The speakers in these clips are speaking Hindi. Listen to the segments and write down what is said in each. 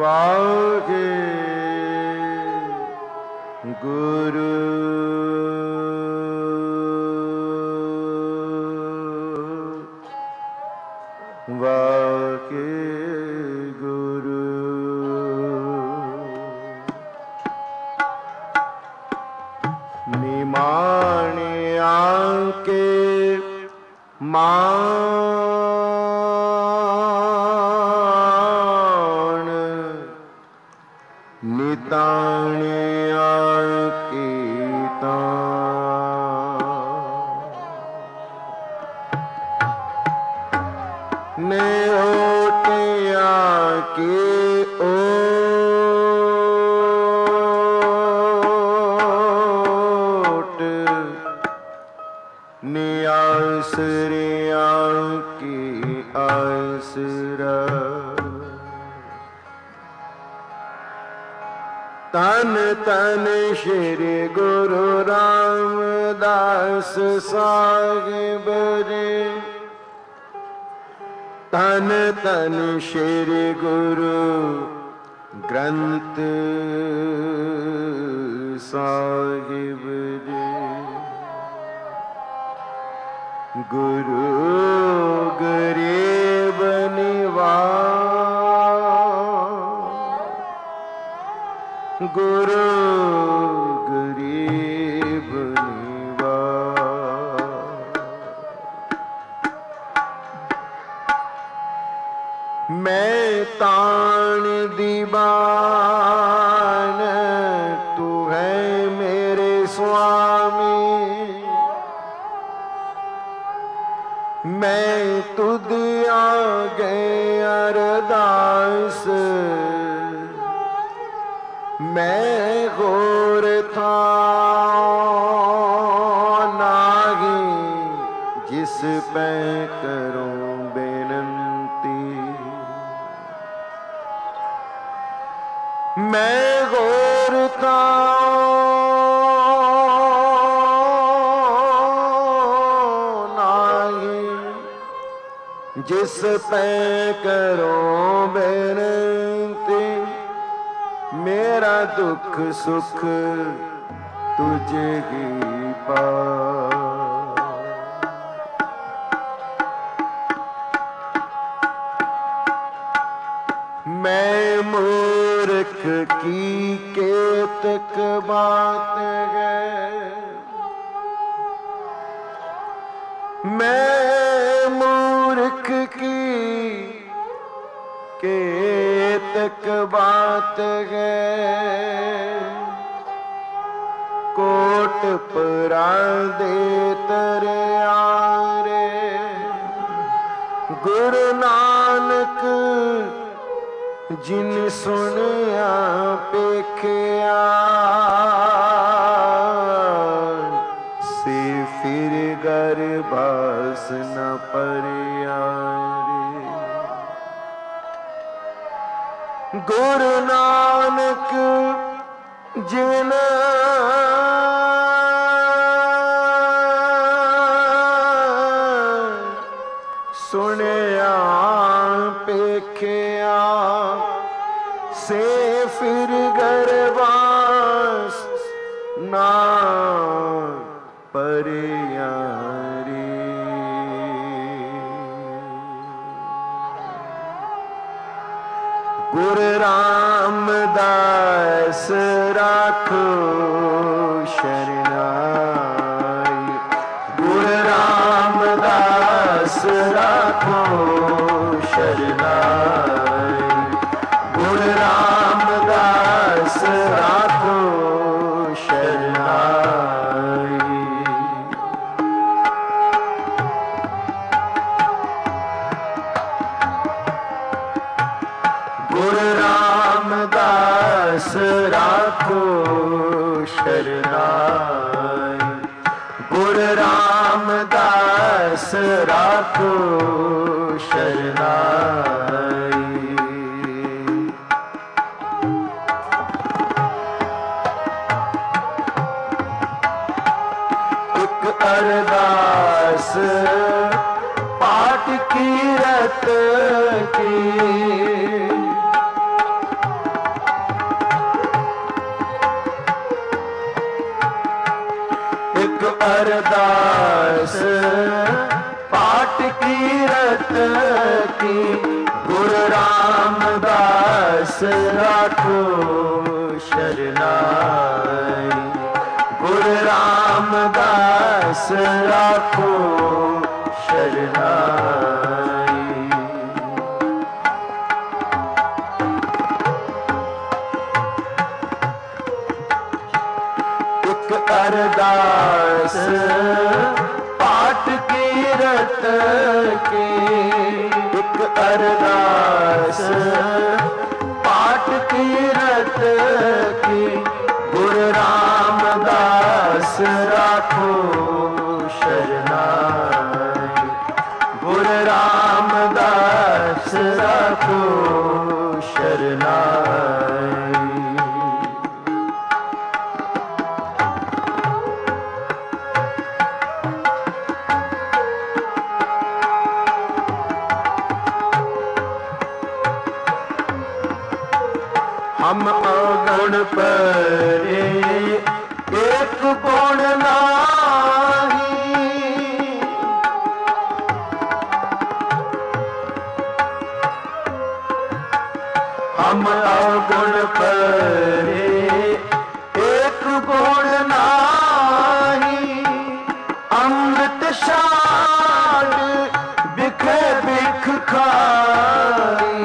वाहे गुरु वाहे गुरु निमाने आके मान निताने आके ने ओटे आके ओट ने आसरे आके आसरा तन तन श्री गुरु रामदास साहिब रे तन तन श्री गुरु ग्रंथ साहिब रे गुरु गरीब निवास गुरु गरीब निवास मैं तान दीवान तू है मेरे स्वामी मैं तुद आगे अरदास मैं गौर था नागी जिस पे करूं बेनंती मैं गौर था जिस पे करो बेनती मेरा दुख सुख तुझे ही पा मैं मूर्ख की केतक बात है मैं मूर्ख की केतक बात है कोट परा दे तेरे आरे गुरु नानक जिन सुनिया पेखिया से फिर गर्भास न परियारे गुरु नानक जिन सुनिया पेखिया से फिर गर्भास ना परियारी गुरु रामदास राखो शरणाई गुरु रामदास राखो शरणाई गुरु रामदास राखो शरणाई गुरु रामदास राखो शरणाई गुरु रामदास राखो शरणाई एक अरदास पाठ की रत की अरदास पाठ कीरत की गुरु रामदास राखो शरनाई। गुरु रामदास राखो शरनाई। एक अरदास पाठ कीरत की एक अरदास पाठ कीरत की गुरु रामदास राखो शरनाई। गुरु रामदास राखो शरनाई। हम अगुण परे एक गुण नाही। हम अगुण परे एक गुण नाही। अमृत शाद बिख बिख खाई।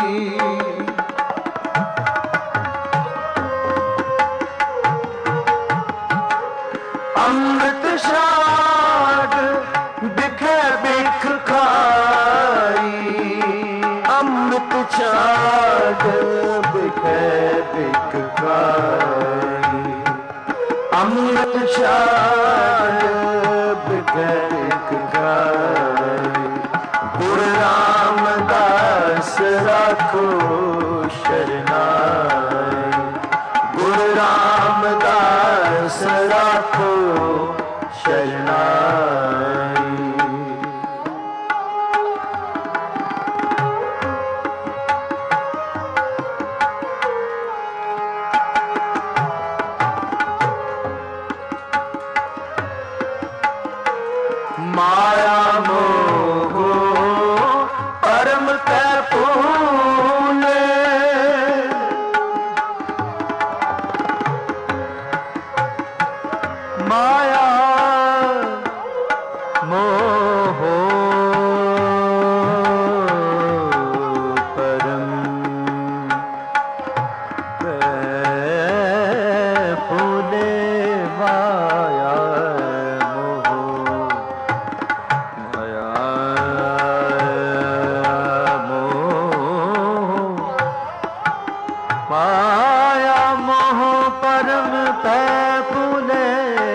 अमृत शाद बिख बिख खाई। अमृत शाद बिख बिख खाई। अमृत शाद बिख बिख खाई। गुरु रामदास राखो शरनाई। गुरु रामदास राखो शरनाई। माया मोह परम तैपूने। माया मोह परम तैपूने। माया माया मोह परम तैपूने।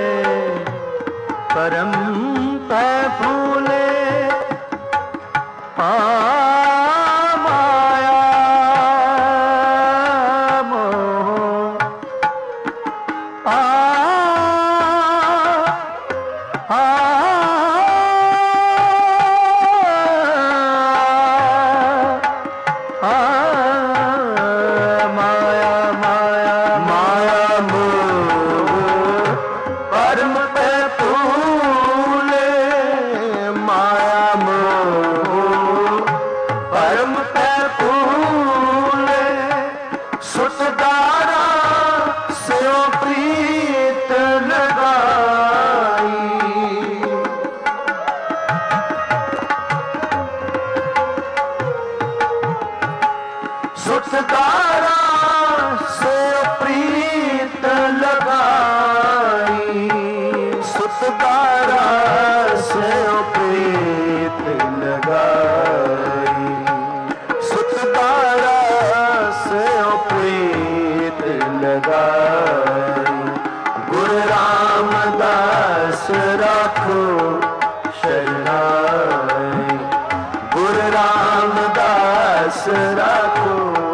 परम तैपूने। माया मोह परम तैपूने। माया मोह परम तैपूने। सुतदारा स्यो प्रीत लगाई। सुतदारा स्यो प्रीत लगाई। सुतदारा स्यो प्रीत लगाई। सुतदारा स्यो प्रीत लगाई। गुरु रामदास राखो शरनाई। गुरु रामदास राखो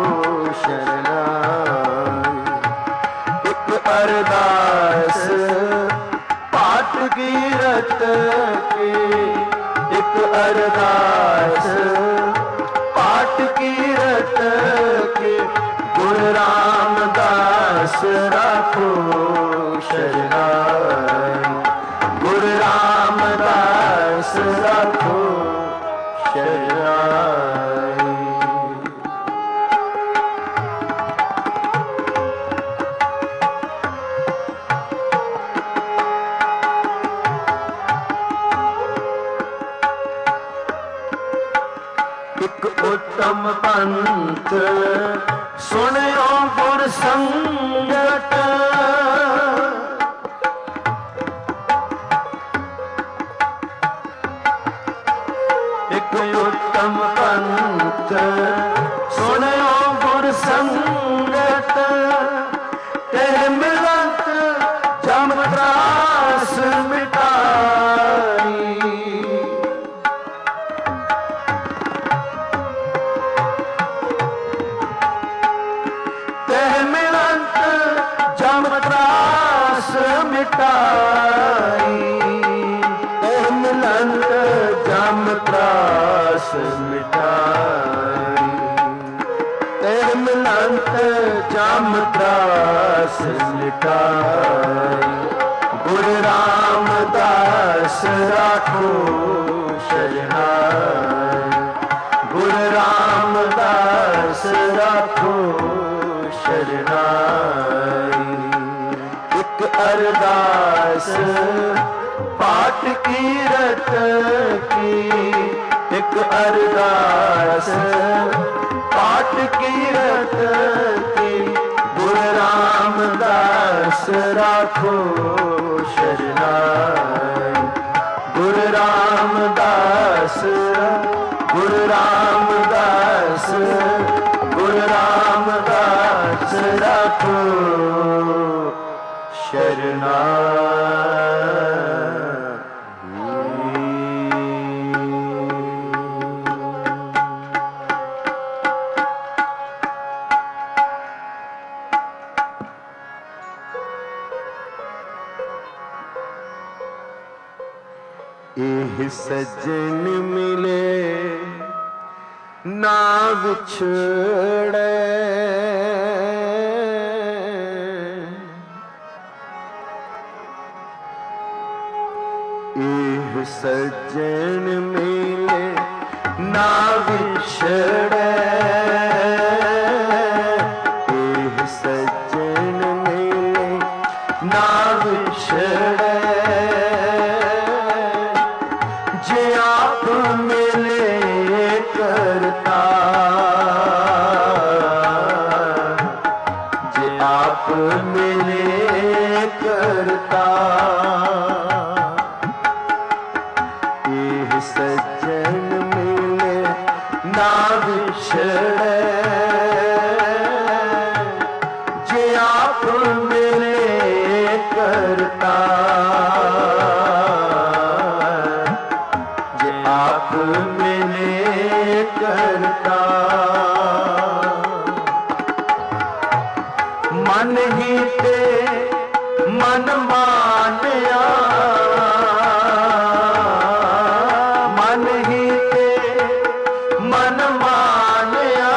शरनाई। एक अरदास पाठ कीरत की एक अरदास पाठ कीरत की गुरु रामदास राखो शरनाई। उत्तम पंथ सुनियो गुर संगत। एक उत्तम पंथ सुनियो गुर संगत। तेरे मिलत जम त्रास मिटाई। तेरे मिलत जम त्रास मिटाई। तेरे मिलत जम त्रास मिटाई। तेरे मिलत जम त्रास मिटाई। गुरु रामदास राखो शरणाई। गुरु रामदास राखो शरणाई। एक अरदास पाठ कीरत की। एक अरदास पाठ कीरत की। गुरु रामदास राखो शरणाई। गुरु रामदास गुरु रामदास गुरु रामदास राखो शरणाई। एह सज्जन मिले ना विछड़े। एह सज्जन मिले ना विछड़े। एह सज्जन मिले ना विछड़े। जे आप मिले करता। जे आप मिले करता। एह सज्जन मिले ना विछड़े। जे आप मिले करता। आप मिले करता। मन ही ते मन मानया। मन ही ते मन मानया।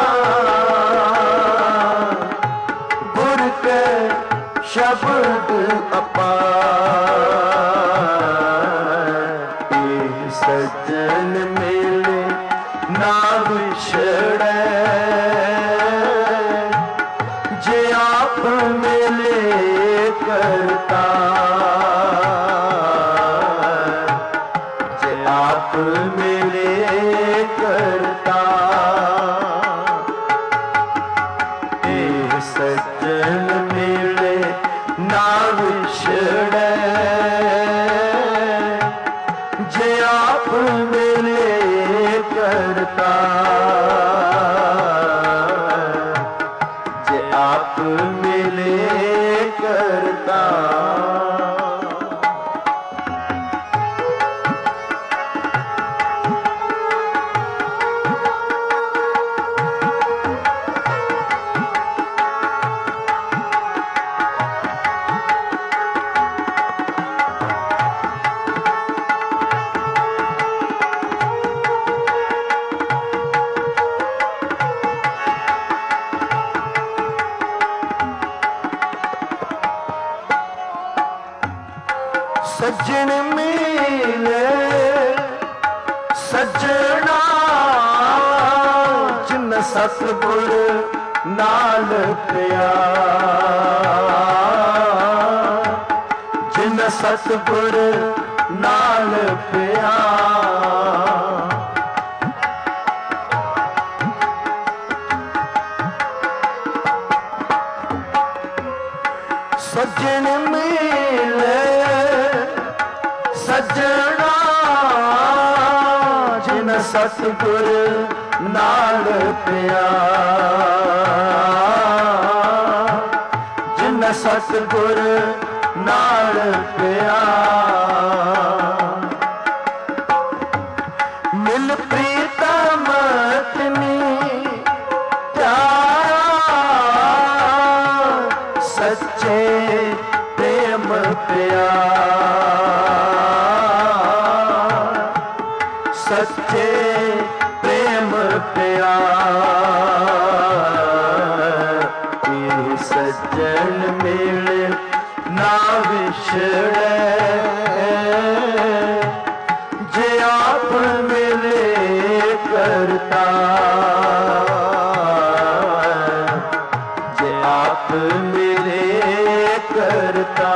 गुर के शब्द अपार। सज्जन मिले ना विछड़े। जे आप मिले करता। जे आप मिले करता। एह सज्जन मिले ना विछड़े। जे आप मिले करता। जे आप मिले करता। सज्जन मिले सज्जना। जिन सतगुर नाल पिया। जिन सतगुर नाल पिया। सतगुर नाल प्यार, जिन सतगुर नाल प्यार। मिल प्रीतम तिनी प्यार, सच्चे प्रेम प्यार, सच्चे प्रेम प्यार। ये सज्जन मिले ना विछड़े, जे आप मिले करता, जे आप मिले करता।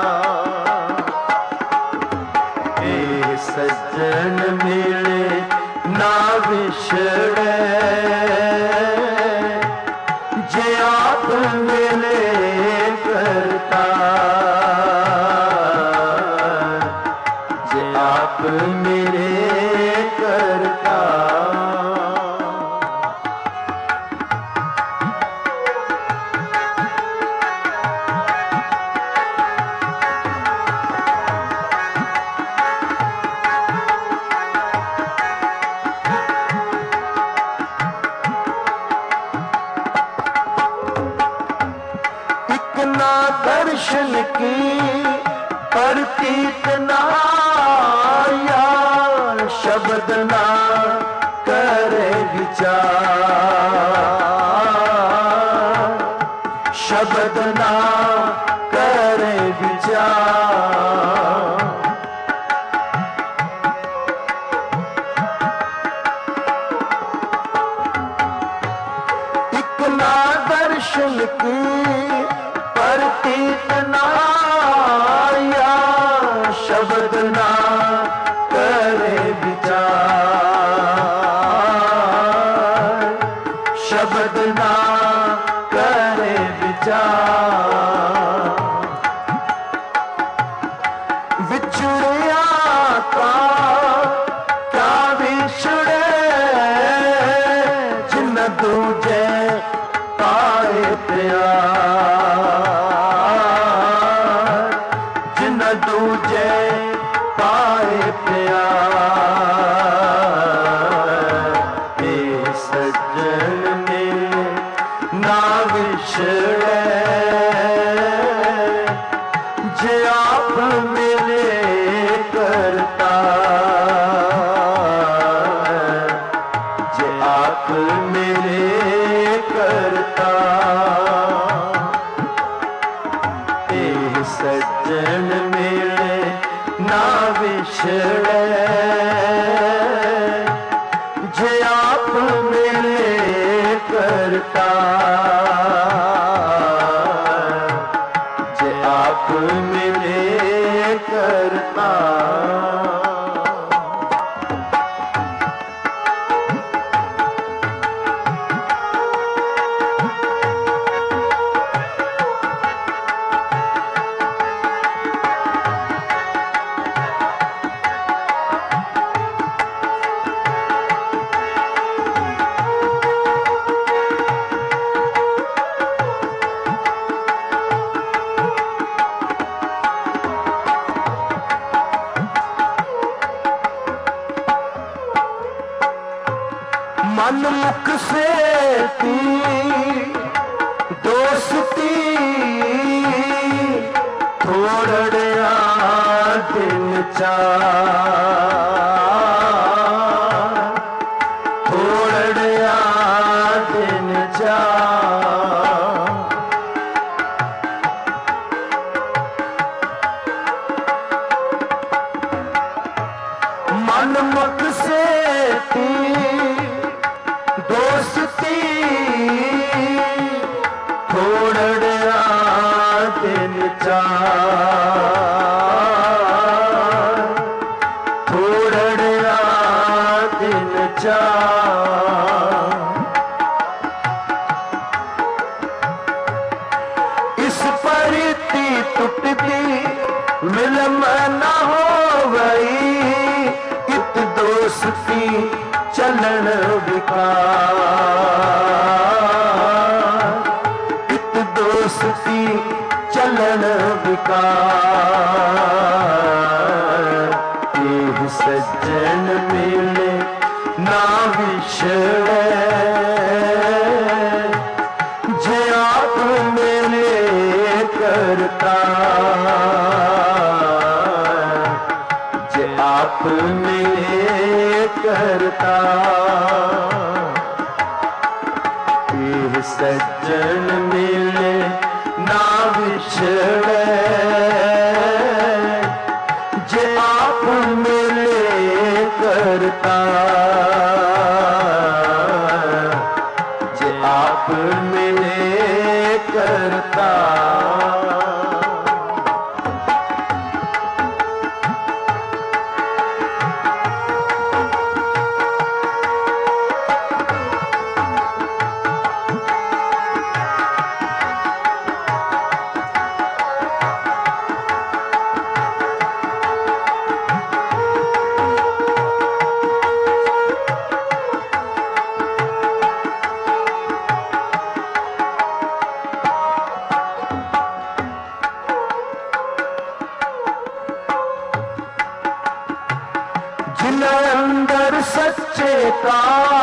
ये सज्जन मिले ना विछड़े, जे आप मिले करता, जे आप मिले करता। ना दर्शन की प्रतीत ना यार, शब्द ना करे विचार, शब्द ना करे विचार। एक ना दर्शन की प्रतीत ना यार, शब्द ना करे विचार, शब्द ना करे विचार। विछड़िया का क्या विछड़े, जिन दूजे पाए प्यार, जिन दूजे पाए प्यार। ये सज्जन में ना विछड़े, जे आप मिले करता, जे आप मिले करता। ये सज्जन मिले ना विछड़े, जे आप मिले करता, जे आप मिले करता। मन मुख से थी दोस्ती, थोड़िया दिन चार, थोड़िया दिन चार। मन मुख से थी दोस्ती, थोड़िया दिन चार, थोड़िया दिन चार। इस परिति टूटती मिलम न हो गई, इत दोस्ती चलन विकार, इत दोस्ती चलन विकार। एह सज्जन मिले ना विछड़े, जे आप मिले करता, जे आप मिले करता। एह सज्जन मिले ना विछड़े, जे आप मिले करता, जे आप मिले करता। जिन अंदर सच्चे का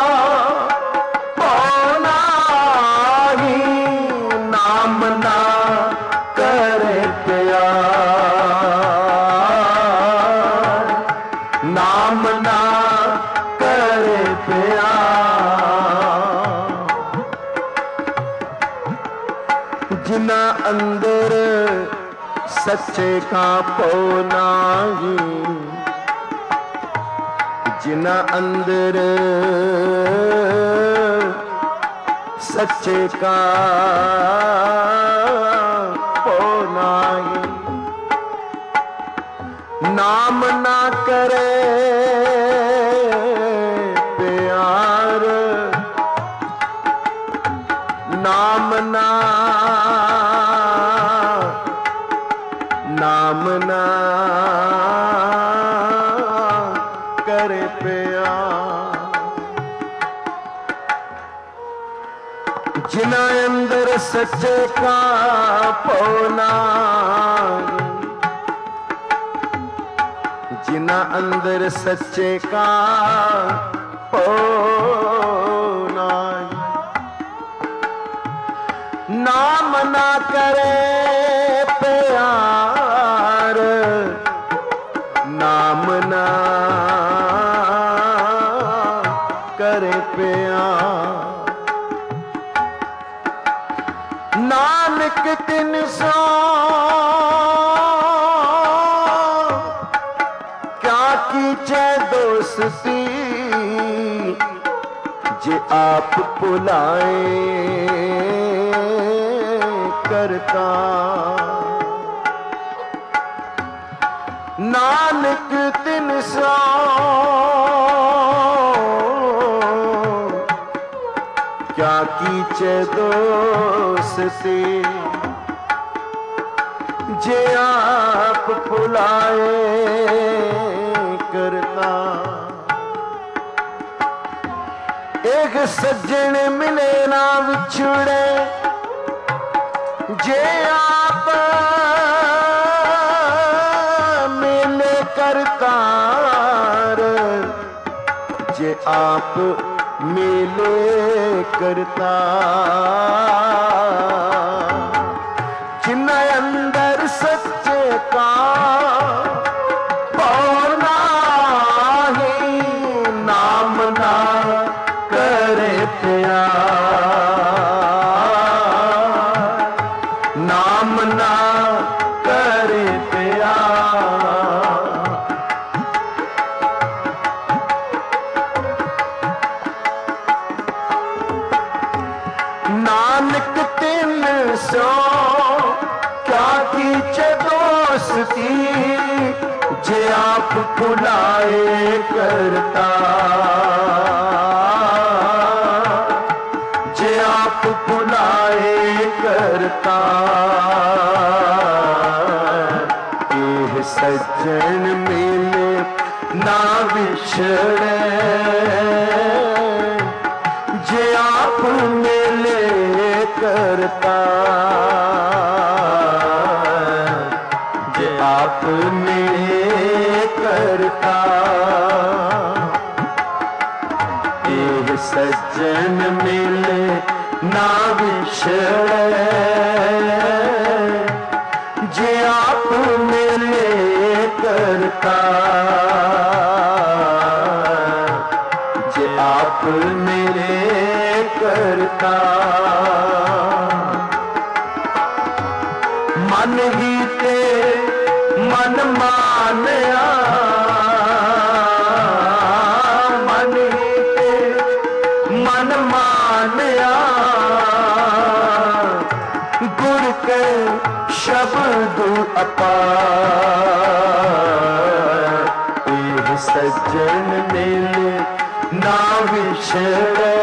होना ही, नाम ना करे प्यार, नाम ना करे प्यार। जिन अंदर सच्चे का होना ही, जिन अंदर सच्चे का होना ही, नाम ना करे प्यार, नाम ना, नाम ना करे प्यार। जिन अंदर सच्चे का होना, जिन अंदर सच्चे का होना, नाम ना करे प्यार, नाम ना करे प्यार। नानक तिन सो क्या कीजे दोस्ती, जे आप बुलाए करता। नानक तिन सो क्या कीचे दोस्ती, जे आप बुलाए करता। एक सज्जन मिले ना विछड़े, जे आप मिले करता, जे आप मिले करता। जिन अंदर सच्चे का होना ही, नाम ना करे प्यार, नाम ना करे प्यार। नानक तिन सो क्या कीचे दोस्ती, जे आप बुलाए करता, जे आप बुलाए करता। एह सज्जन मिले ना विछड़े, जे आप मिले करता, जे आप मिले करता। ये सज्जन मिले ना विछड़े, जे आप मिले करता, जे आप मिले करता। मन ही ते मन मानया, मन ही ते मन मानया, गुर के शब्द अपार। ये सज्जन मिले ना विछड़े,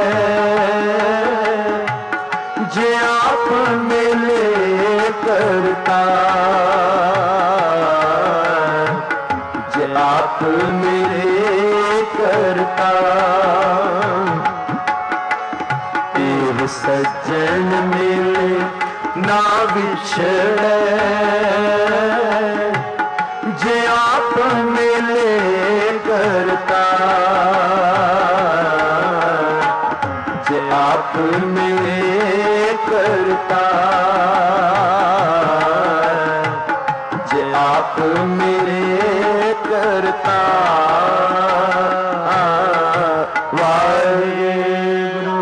जे आप मिले करता, जे आप मिले करता। ये सज्जन मिले ना विछड़े, जे आप मिले करता, जे आप मिले करता, जे आप मिले करता। वाहेगुरु।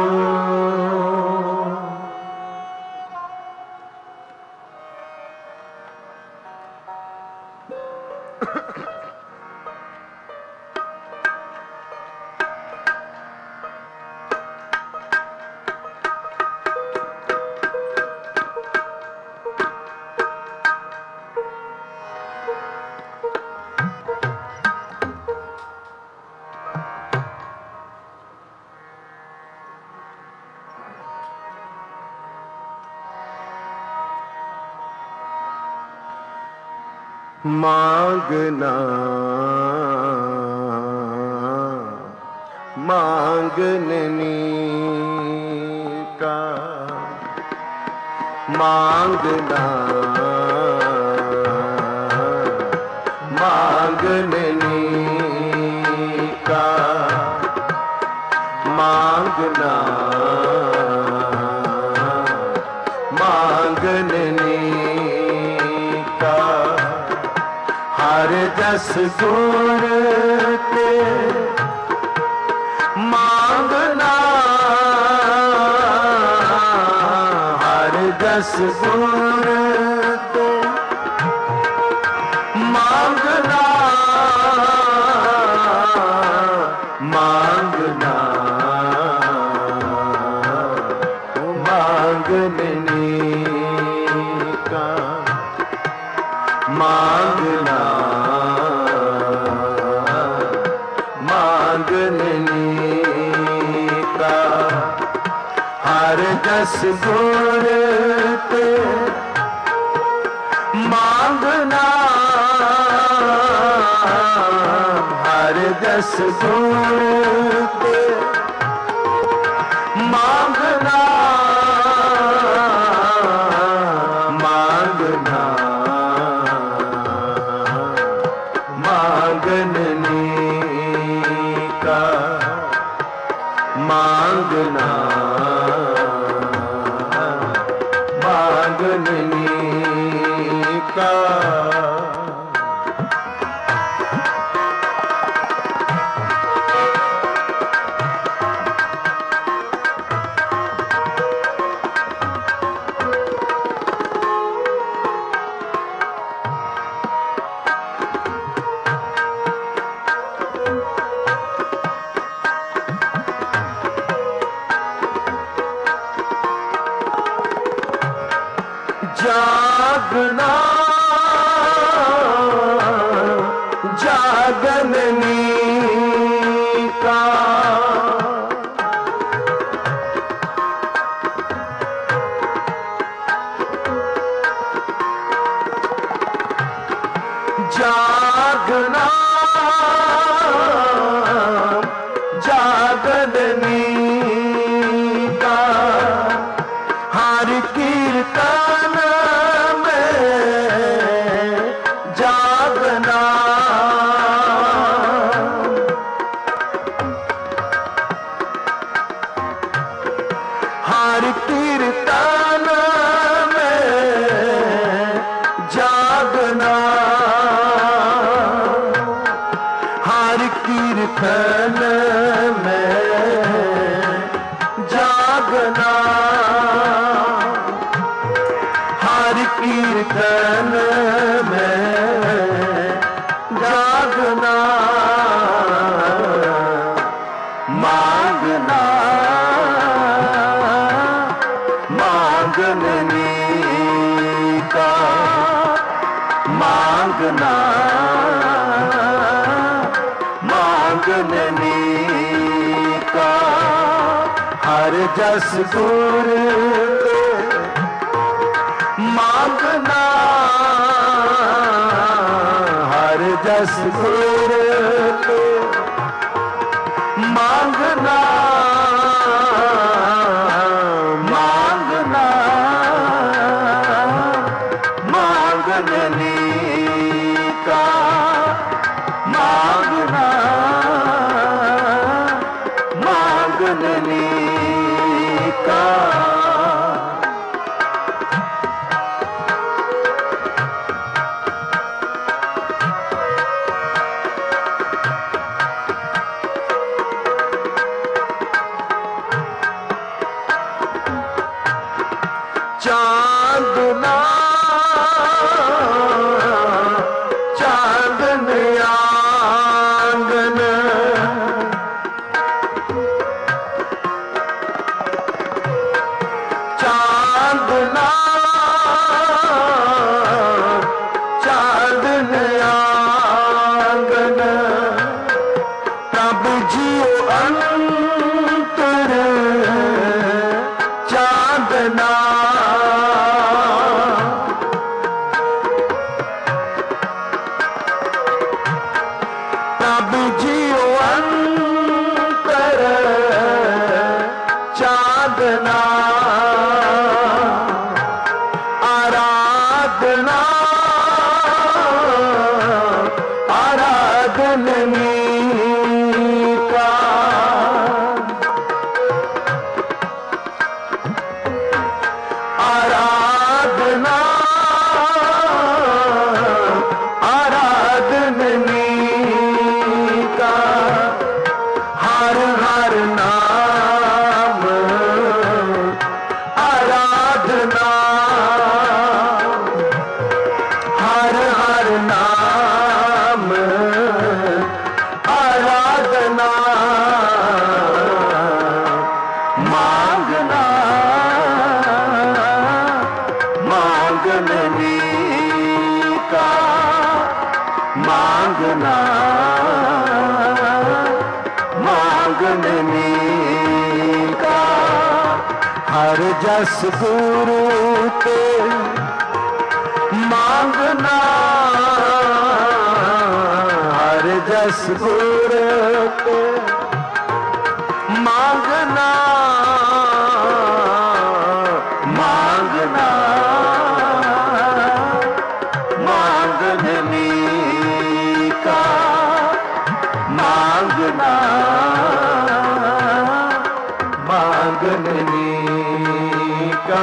मांगना मांगने का, मांगना मांगने का, मांगना मांगने का। हर जस गुर ते मांगना, हर जस गुर ते मांगना, मांगना मांगने का, मांगना मांगने का। हर जस गुर ते मांगना, हर जस गुर ते मांगना, मांगना मांगने का, मांगना मांगने का। जागना जागने का, जागना कीर्तन में जागना, हर कीर्तन में जागना, मांगना मांगने का, मांगना मांगने का, हर जस गुर मांगना, हर जस गुर मांगना, मांगना मांगने का, मांगना मांगने का। चांदना चांदन आंगन, चांदना चांदन आंगन, प्रभु जियो अंतर चांदना, प्रभु जियो अंतर चांदना, आराधना आराधनी का, आराधना आराधनी का, हर हर नाम आराधना, हर हर नाम आराधना, मांगना मांगने का, मांगना मांगने का, हर जस गुरु के मांगना, हर जस गुरु के मांगना, मांगना मांगने का, मांगना मांगने का।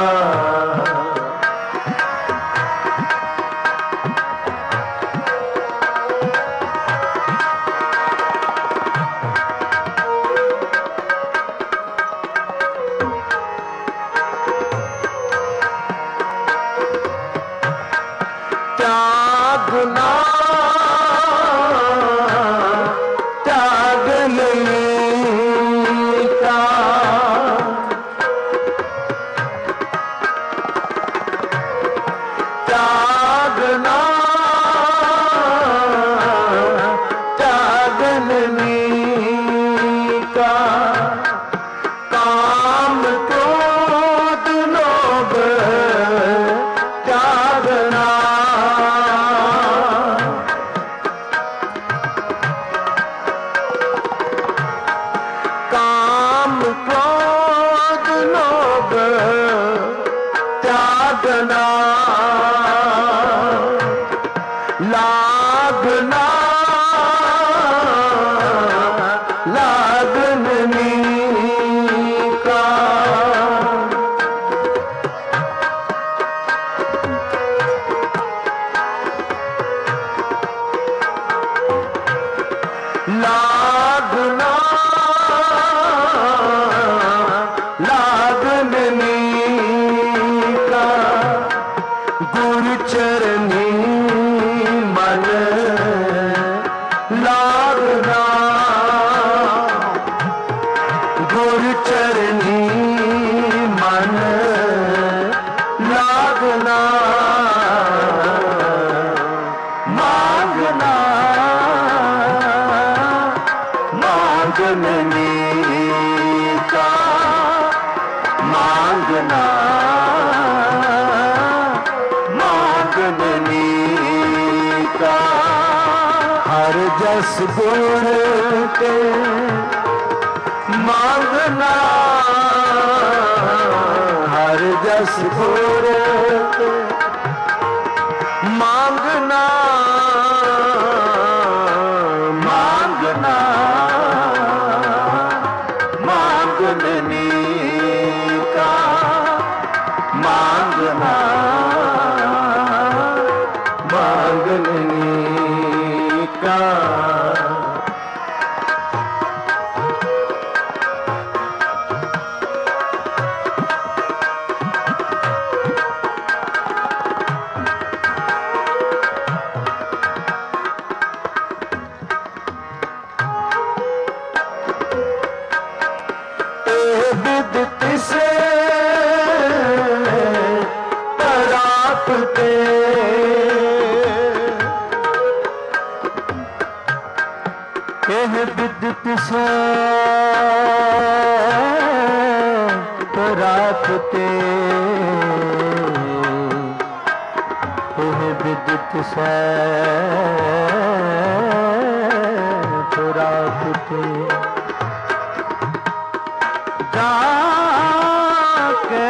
त्यागना त्यागने का, त्यागना त्यागने का, काम क्रोध लोभ त्यागना, काम क्रोध लोभ त्यागना, लागना लागनी का, ला लागना लागनी का गुरु चरनी मन लागना गुरु चरनी मन लागना मांगना मांगने का मांगना मांगने का हर जस गुण के मांगना हर जस गुण के मांगना मांगना मांगने का मांगना मांगने का विदित से परापते विदित से परापते विदित से परापते जाके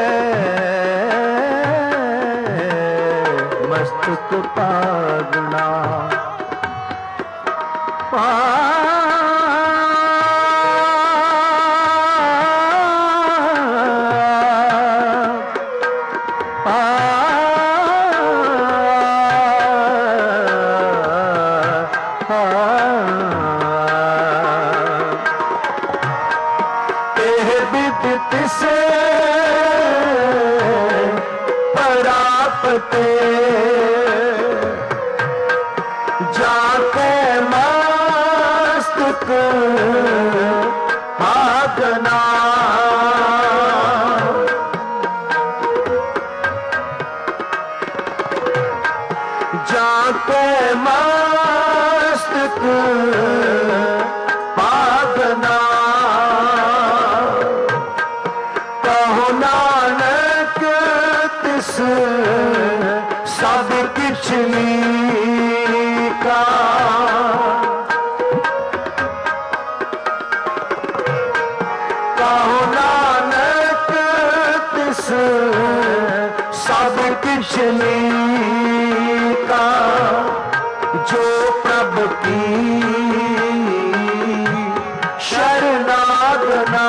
मस्तक पागना विदित से परापते जाके मस्तक भागना जाके मस्तक भागना नानक तिस सब किछ लीका कहो नानक तिस सब किछ लीका जो प्रभु की शरणागना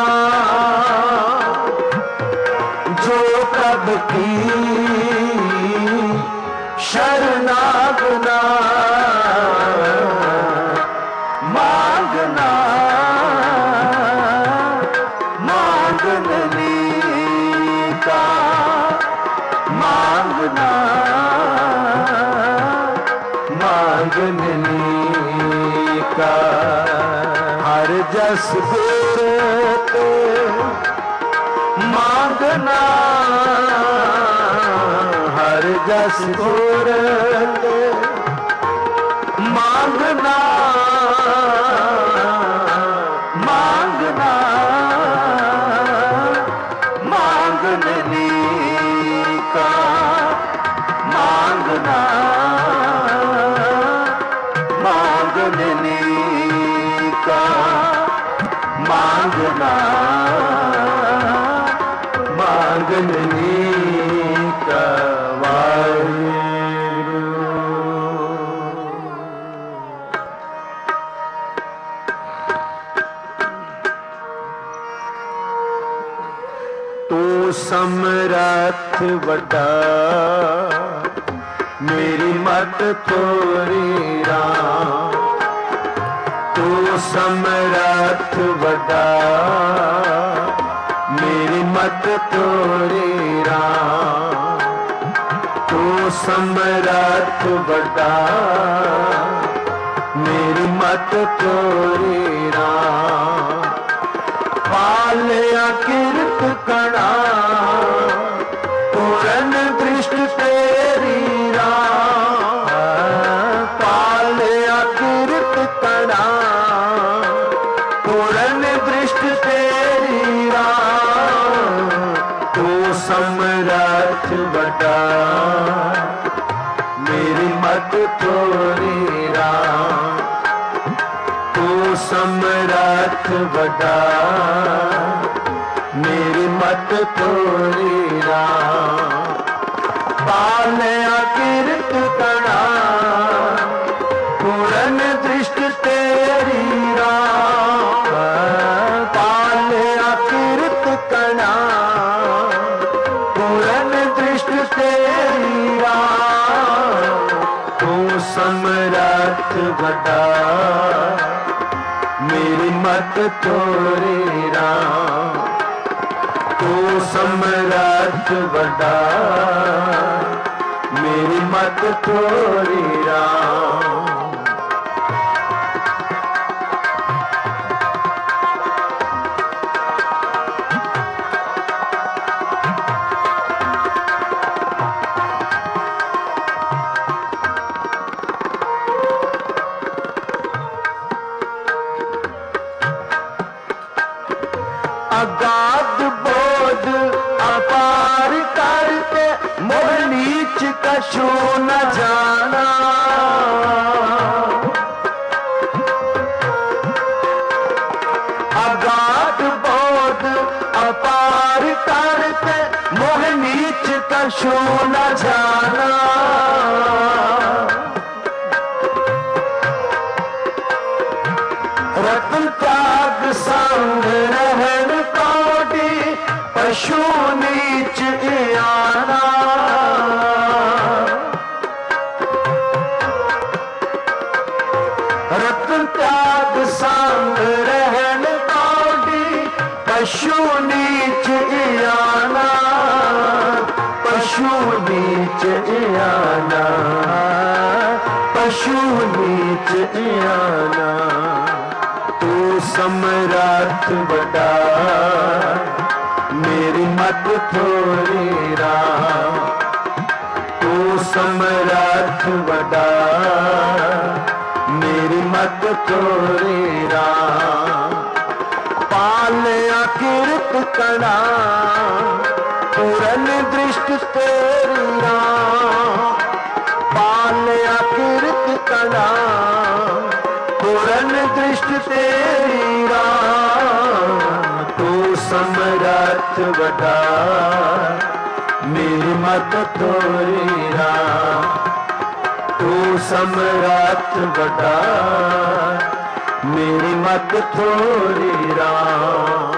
जो प्रभु की शरणागना मांगना मांगने का मांगना मांगने का हर जस गुरु मांगना हर जस गुरु मांगना मांगना मांगने का मांगना मांगने का मांगना मांगने का तू समरथ वड्डा मेरी मत थोड़ी राम तू समरथ बड़ा मेरी मत तोरी राम। तू समरथ बड़ा मेरी मत तोरी राम। पालिया किरत कणा पूरन दृष्टि तेरी राम। पालिया किरत कणा पूरन दृष्टि तेरी राम। तू समरथ बड़ा मेरी मत तोरी राम। तू समरथ बड़ा मेरी मत तोरी राम। पालिया किरत कणा पूरन दृष्टि तेरी राम। पालिया किरत कणा पूरन दृष्टि तेरी राम। तू समरथ बड़ा मेरी मत तोरी राम। तू समरथ बड़ा मेरी मत तोरी राम। अगाध बोध अपार करते मोह नीच कछु न जाना। अगाध बोध अपार करते मोह नीच कछु न जाना। रतन त्याग संग रहन कोटि पशु नीच आना। रतन त्याग संग रहन कोटि पशु नीच आना। पशु नीच आना। पशु नीच आना। तू समरथ बड़ा मेरी मत तोरी राम। तू समरथ बड़ा मेरी मत तोरी राम। पालिया किरत कणा पूरन दृष्टि तेरी राम। पालिया किरत कणा पूरन दृष्टि तेरी राम। तू समरथ बड़ा मेरी मत तोरी राम। तू समरथ बड़ा मेरी मत तोरी राम।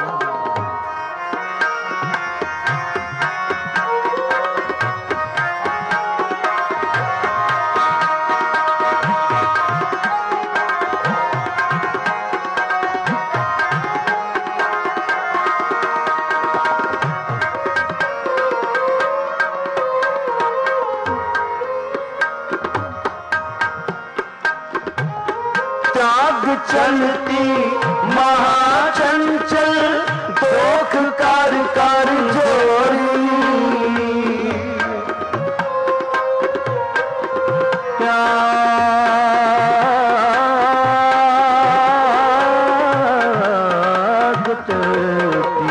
त्याग चलती महाचंचल दोख कर कर जोरी। त्याग चलती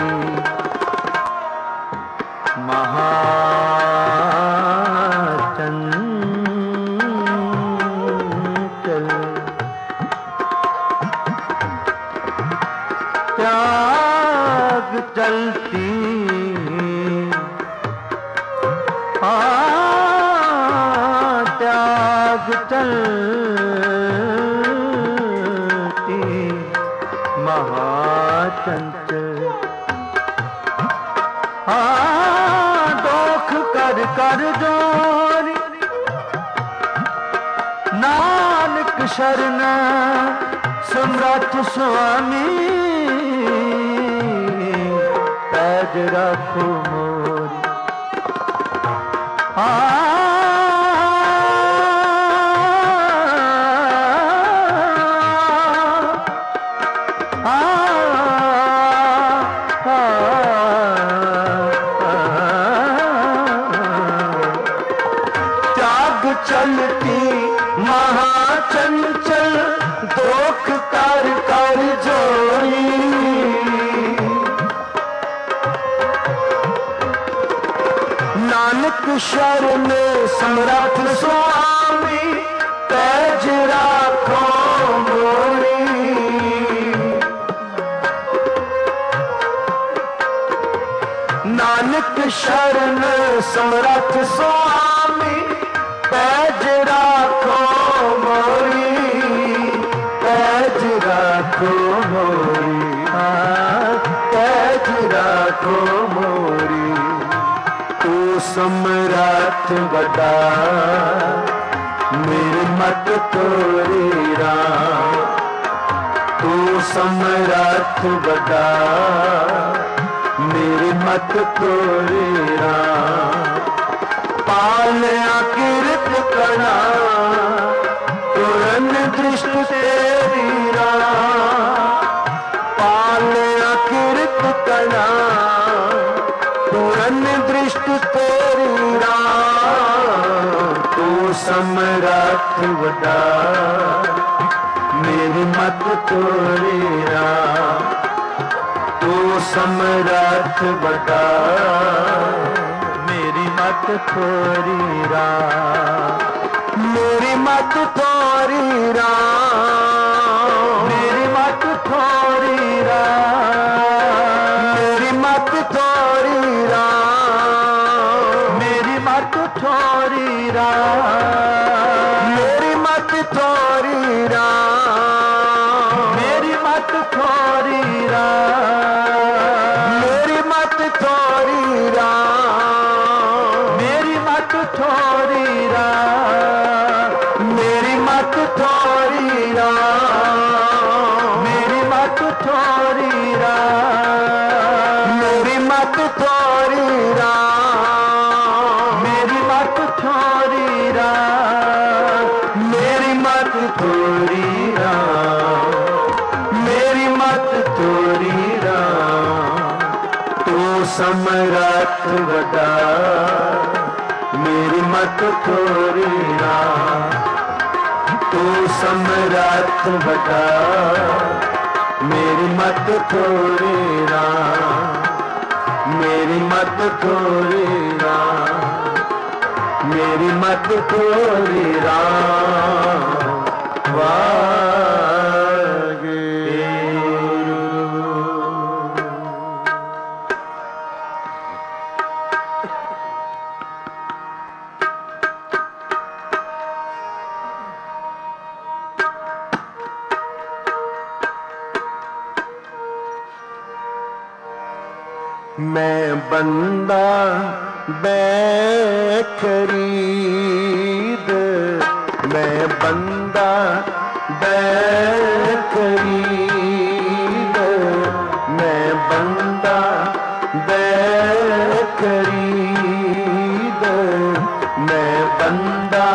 महाचंचल त्याग चलती त्याग चलती महाचंचल। दोख कर कर जोरी नानक शरण सम्राट स्वामी पैज राखो मोरी। त्याग चलती महाचंचल दोख कर कर जोड़ी। नानक शरण सम्राट स्वामी पैज राखो मोरी। नानक शरण सम्राट स्वामी पैज राखो मोरी। पैज राखो मोरी, पैज राखो मोरी। तू सम्राट बड़ा मेरी मत तोरी राम। तू सम्राट बड़ा मेरी मत तोरी राम। पालया कीर्त कणा तुरन दृष्टि तेरी राम। पालया कीर्त कणा तुरन दृष्टि तेरी राम। तू सम्राट बड़ा मेरी मत तोरी राम। तू सम्राट बड़ा मेरी मत थोरी राम। मेरी मत थोरी राम। मेरी मत थोरी राम। मेरी मत थोरी राम। मेरी मत थोरी राम। मेरी मत थोरी राम। मेरी मत थोरी राम। मेरी मत थोरी राम। मेरी मत थोरी राम। मेरी मत थोरी राम। मेरी मत थोरी राम। मेरी मत थोरी राम। मेरी मत थोरी राम। मेरी मत थोरी राम। मेरी मत थोरी राम। तू सम्राट बड़ा मेरी मत थोरी राम। तू सम्राट बड़ा मेरी मत थोरी राम। मेरी मत थोरी राम। मेरी मत थोरी राम। वागे मैं बंदा बेखरीद। मैं बंदा बेखरीद। मैं बंदा बेखरीद। मैं बंदा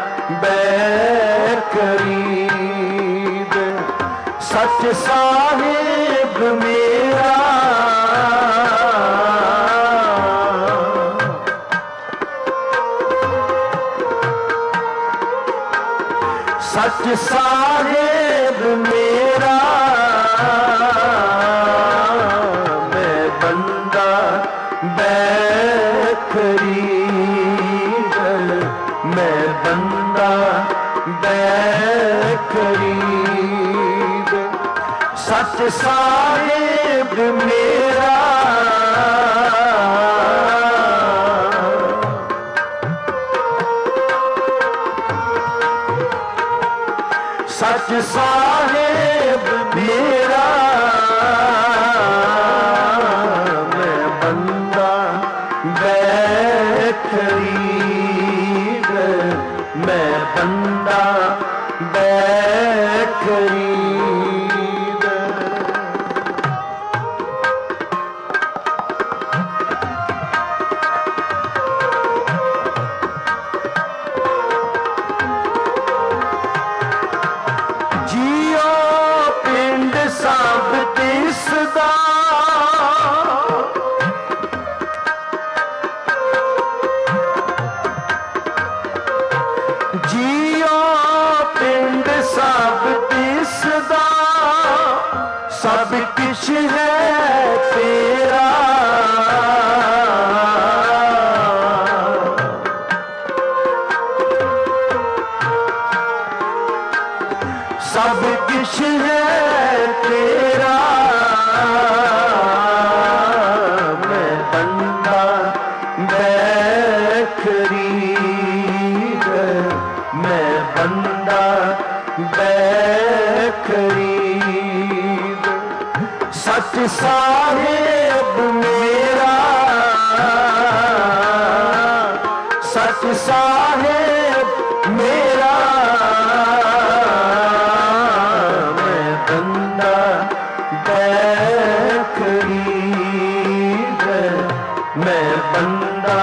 बेखरीद। सच साहिब मेरा सच साहिब मेरा। मैं बंदा बेखरीद। मैं बंदा बेखरीद। सच साहिब मेरा। सच साहिब मेरा। मैं बंदा बेखरीद। मैं बंदा बेखरीद। सब दिसदा जियो पिंड सब दिसदा सब किश है तेरा सब किश है तेरा मैं बंदा बेखरीद मैं बंदा बेखरीद सच साहिब मेरा सच साहिब मेरा मैं बंदा बेखरीद मैं बंदा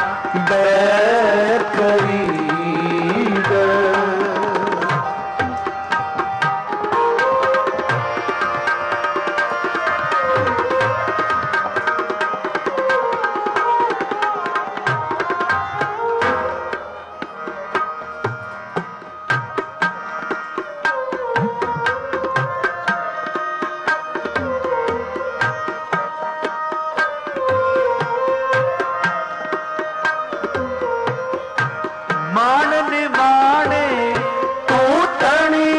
बेखरीद मान निमाने तू तणी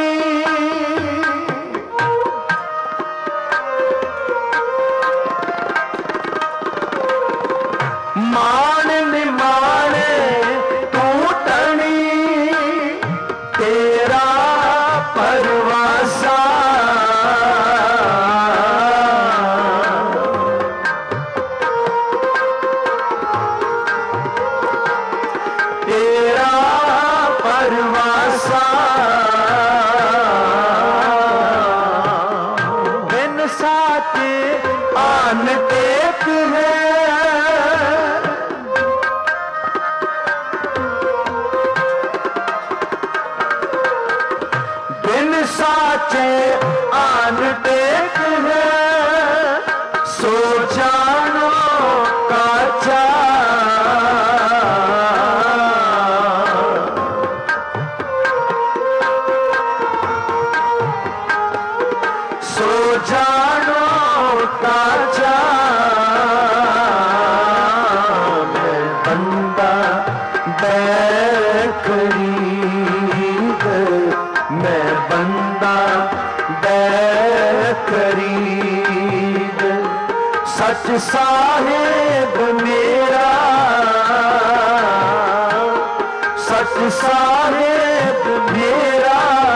मान निमाने तू तणी तेरा परवासा तेरा परवासा बिन साचे आन टेक है बिन साचे आन टेक है सो जानो काचा सो जानो काचा मैं बंदा बेखरीद मैं बंदा बेखरीद सच साहिब मेरा सच साहिब मेरा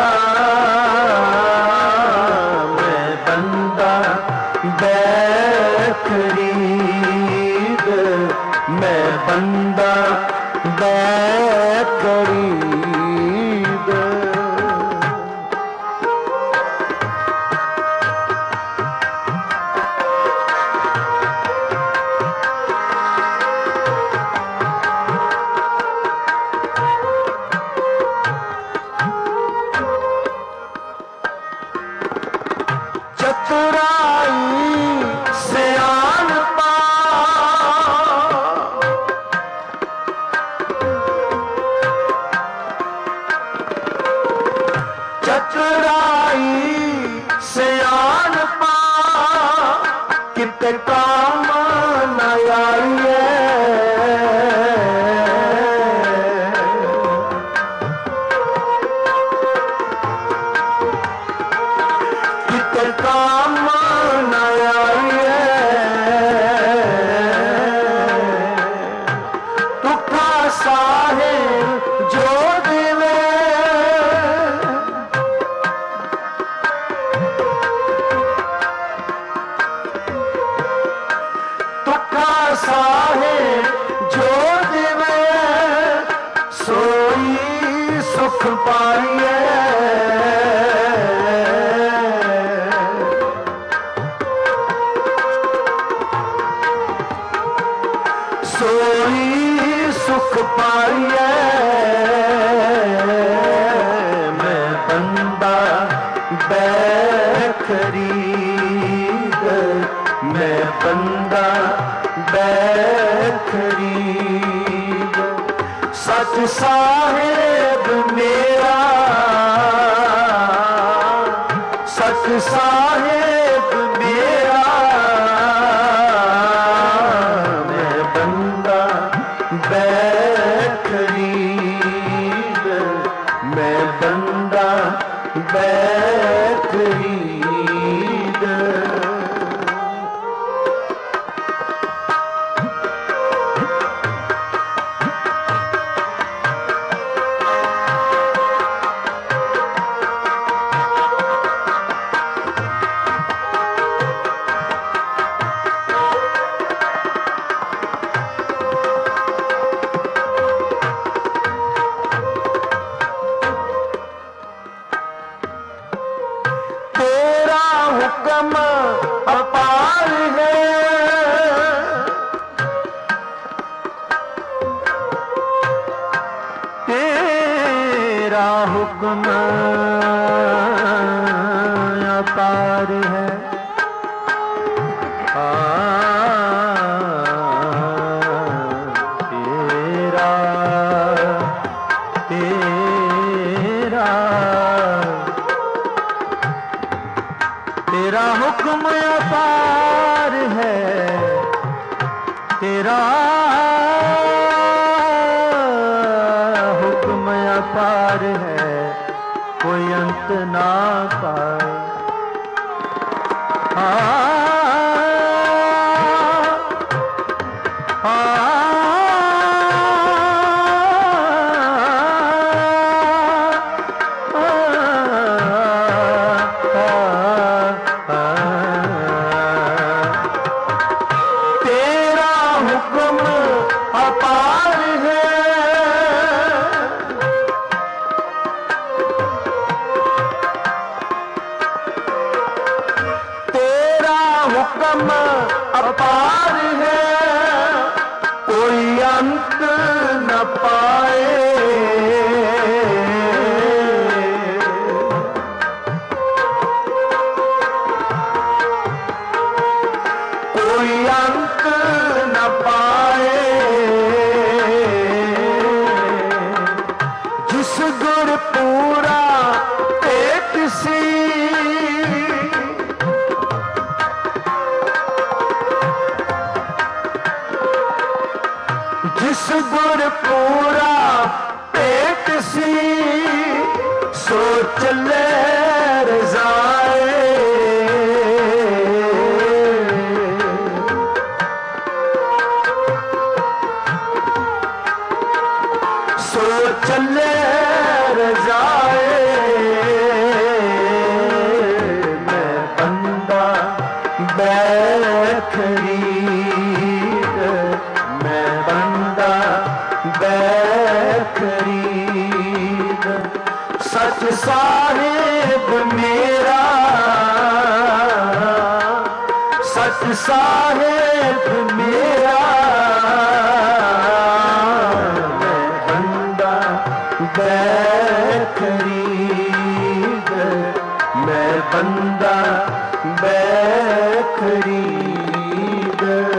बेखरीद मैं बंदा बेखरीद चतुराई सियानपा चतुराई सियानपा किते काम न आई किते काम न आई तुखा साहिब जो देवे तुखा साहिब जो देवे सोई सुख पाइए सोई सुख पाइए मैं बंदा बेखरीद मैं बंदा बैखरीद। सच साहेब मेरा, सच साहेब मेरा, मैं बंदा बैखरीद, मैं बंदा बैखरीद। हुक्म अपार है, तेरा हुक्म अपार है। तेरा तेरा तेरा हुक्म अपार है, तेरा हुक्म अपार है, कोई अंत ना पाए। हुक्म अपार है, कोई अंत न पाए। कोई अंत न पाए, जिस गुर पूरा एक सी, जिस गुर पूरा पेट सी, सो चले रज़ाए। सो चले रज़ाए, मैं बंदा बैखरीद, मैं बंदा बैखरीद। सच साहेब मेरा, सच साहेब मेरा, मैं बंदा बैखरीद, मैं बंदा बैखरीद।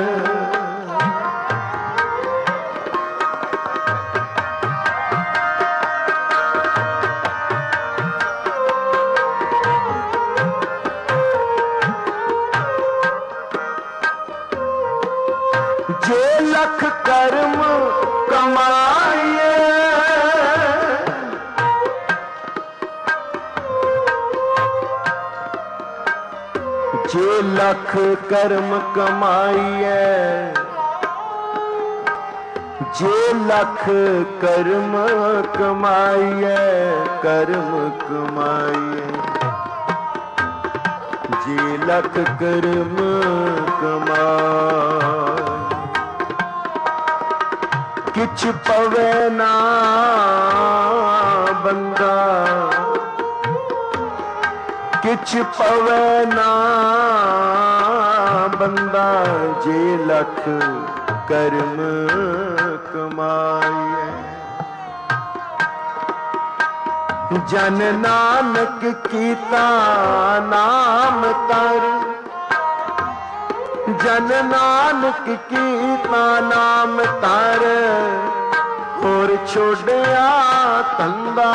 जे लख कर्म कमाए, जे लख कर्म कमाइए, जे लख कर्म कमाइए, कर्म कमाइए, जे लख कर्म कमाए, किछ पवे ना बंदा, किछ पवे ना बंदा, जे लख कर्म कमाए। जन नानक कीता नाम तर, जन नानक कीता नाम तारे और छोड़िया तंदा।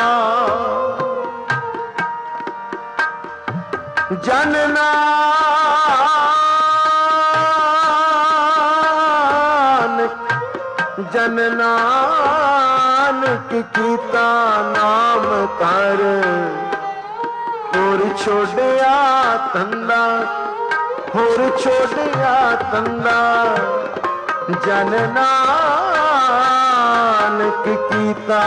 जन नानक कीता नाम तार और छोड़िया तंदा, और छोड़िया तंदा। जन नानक कीता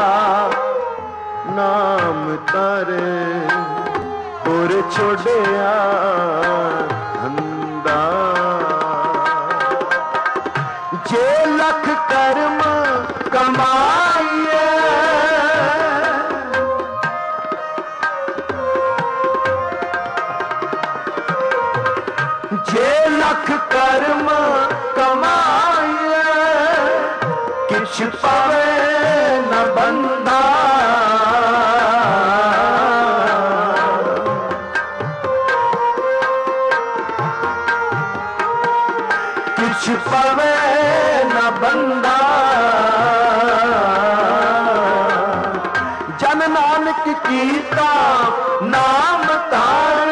नाम तारे और छोड़िया तंदा। जे लख कर्म कमाइए, जे लख कर्म कमाइए, किछ पावे न बंधा। किछ पावे न बंदा। जन नानक कीता नाम तार,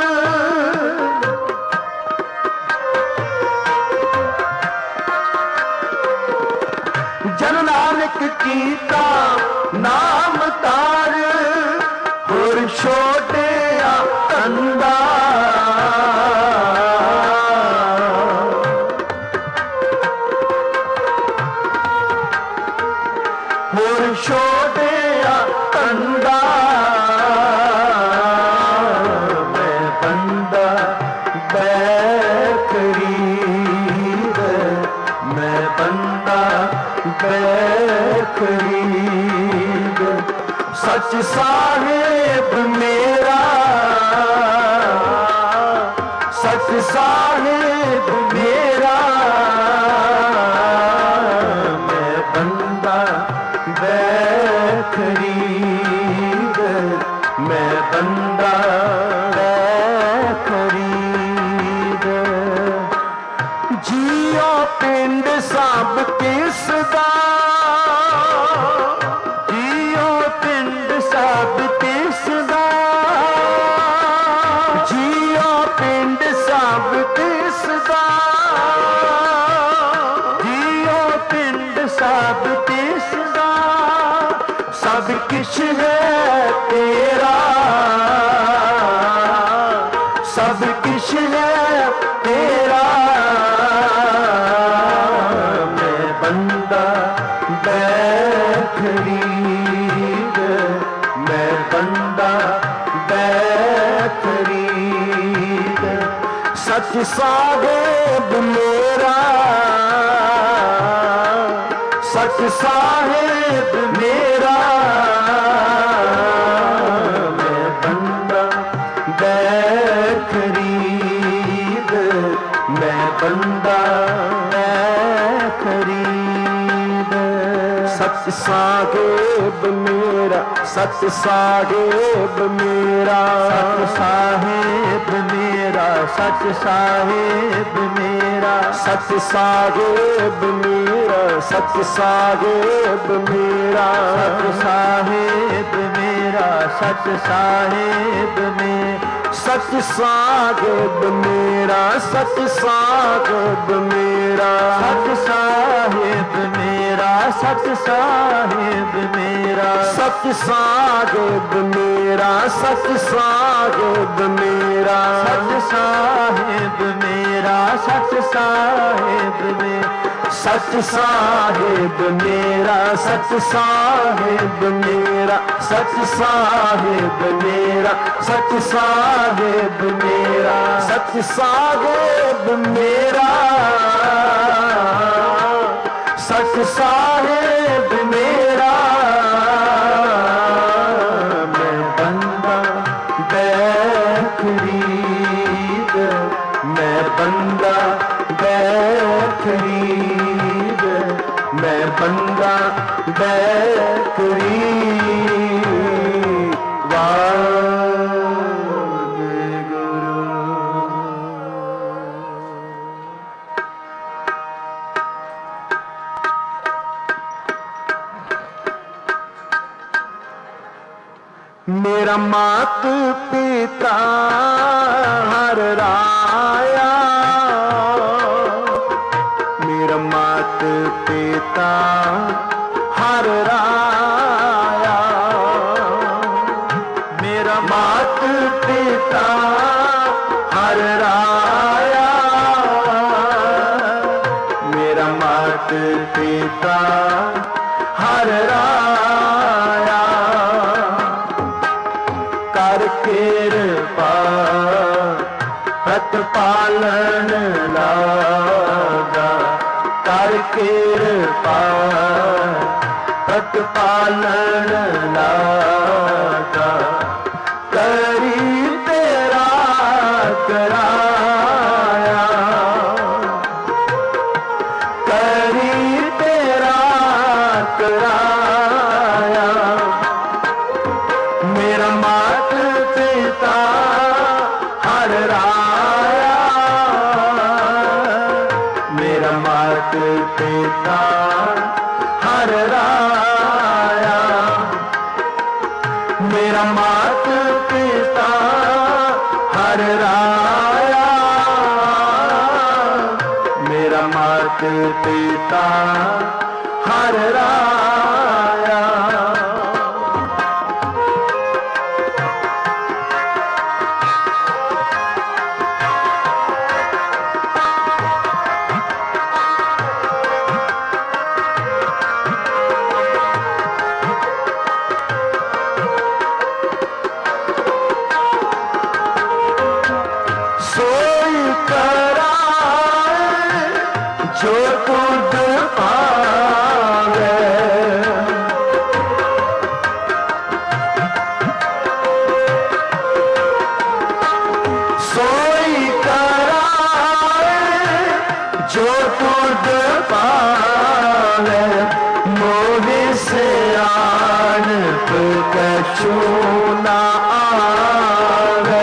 जन नानक कीता नाम तार और छोड़िया तंदा। और छोड़िया तंदा। मैं बंदा बैखरीद, मैं बंदा बैखरीद। सच साहिब मेरा, सच साहिब मेरा। मैं बंदा बैखरीद, मैं बंदा बैखरीद। जियो पिंड सब किसदा, जियो पिंड सब किसदा। जियो पिंड सब किसदा, जियो पिंड सब किसदा। सब किछ है तेरा, सब किछ है तेरा। मैं बंदा बैखरीद, मैं बंदा बैखरीद। सच साहिब मेरा, सच साहिब मेरा। मैं बंदा बैखरीद, मैं बंदा बैखरीद। सच साहिब मेरा, सच साहिब मेरा। सच साहिब मेरा, सच साहिब मेरा। सच साहिब मेरा, सच साहिब मेरा। सच साहिब मेरा, सच साहिब मेरा। सच साहिब मेरा, सच साहिब मेरा। सच साहिब मेरा, सच साहिब मेरा। सच साहिब मेरा, सच साहिब मेरा। सच साहिब मेरा, सच साहिब मेरा। सच साहिब मेरा, सच साहिब मेरा। सच साहिब मेरा, सच साहिब मेरा। सच साहिब मेरा, सच साहिब मेरा। मैं बंदा बैखरीद, मैं बंदा बैखरीद। मैं बंदा बैखरीद। वाहे गुरु। मेरा मात पिता हर राया, मेरा मात पिता हर राया, मेरा मात पिता हर राया, मेरा मात पिता हर राया। कर कृपा प्रतिपालन लागा, कर कृपा प्रतिपालन लागा, करी तेरा कराया, करी तेरा कराया। मेरा मात पिता हर राया, मेरा मात पिता हर राया, मेरा मात पिता हर राया, मेरा मात पिता हर राया। सोई कराए जो तुझ पावे, सोई कराए जो तुझ पावे, मोहि से आन कछु ना आवे।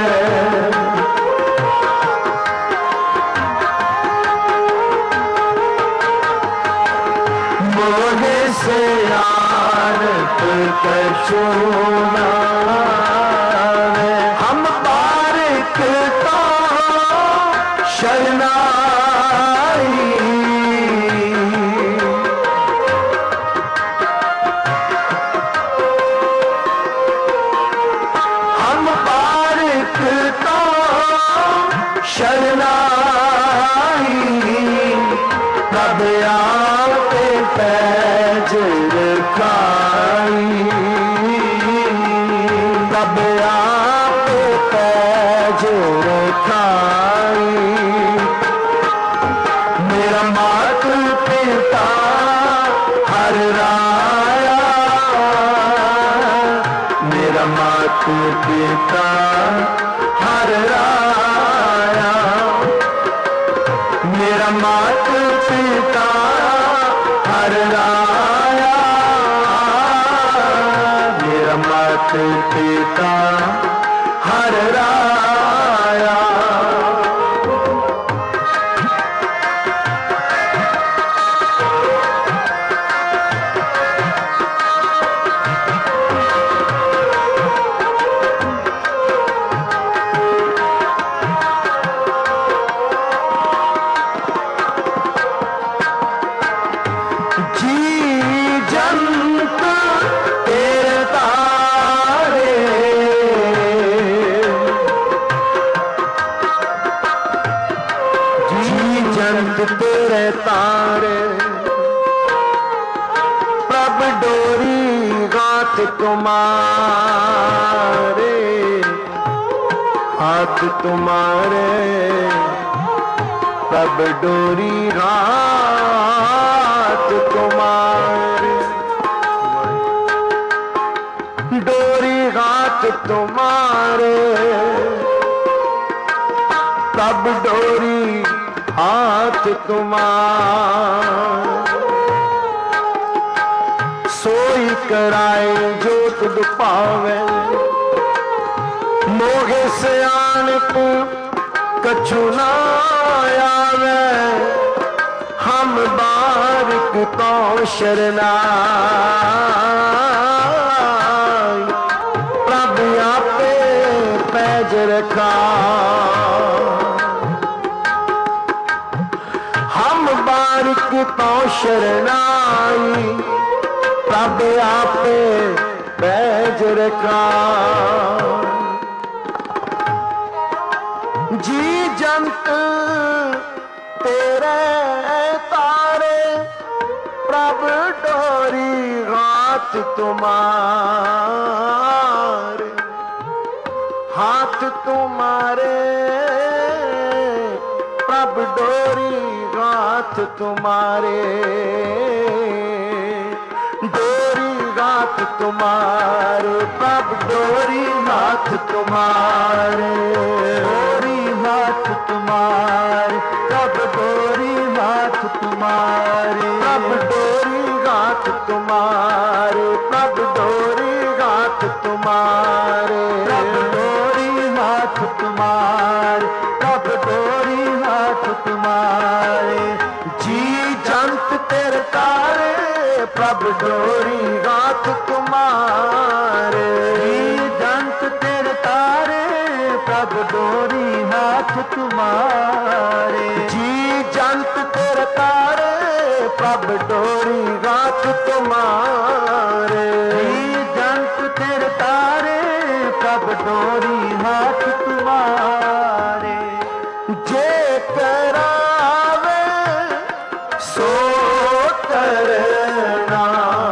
मोहे से यार कछु ना आवे, हम बारिक तो शरणाई, हम बारिक तो शरणाई, तब आपे पैज रखाई, तब आपे पैज रखाई। मेरा मात पिता हर राया, मेरा मात पिता हर राया, मेरा मात पिता हर राया, मेरा मात पिता हर राया। तेरे तारे प्रभ डोरी हाथ तुम्हारे, हाथ तुम्हारे प्रभ डोरी हाथ तुम्हारे, डोरी हाथ तुम्हारे प्रभ डोरी हाथ तुम्हारे। सोई कराए जो तुद पावे, मोहे से आनप कछु ना आवे, हम बारिक तो शरणाई, प्रभ आप रखा। हम बारिक तो शरणाई प्रभ आपे बैज रखा। जी जंत तेरे तारे प्रभ डोरी हाथ तुम्हारे, हाथ तुम्हारे प्रभ डोरी हाथ तुम्हारे, डोरी हाथ तुम्हारे प्रभ डोरी हाथ तुम्हारे, डोरी हाथ तुम्हारे प्रभ डोरी हाथ तुम्हारे, प्रभ डोरी हाथ तुम्हारे, प्रभ डोरी हाथ तुम्हारे, प्रभ डोरी हाथ तुम्हारे, प्रभ डोरी हाथ तुम्हारे। जी जंत तेरे तारे प्रभ डोरी हाथ तुम्हारे, जी जंत तेरे तारे प्रभ डोरी हाथ तुम्हारे, जी जंत तेरे तारे प्रभ डोरी हाथ तुम्हारे, जी जंत तेरे तारे प्रभ डोरी हाथ तुम्हारे। जे करावे सो करना,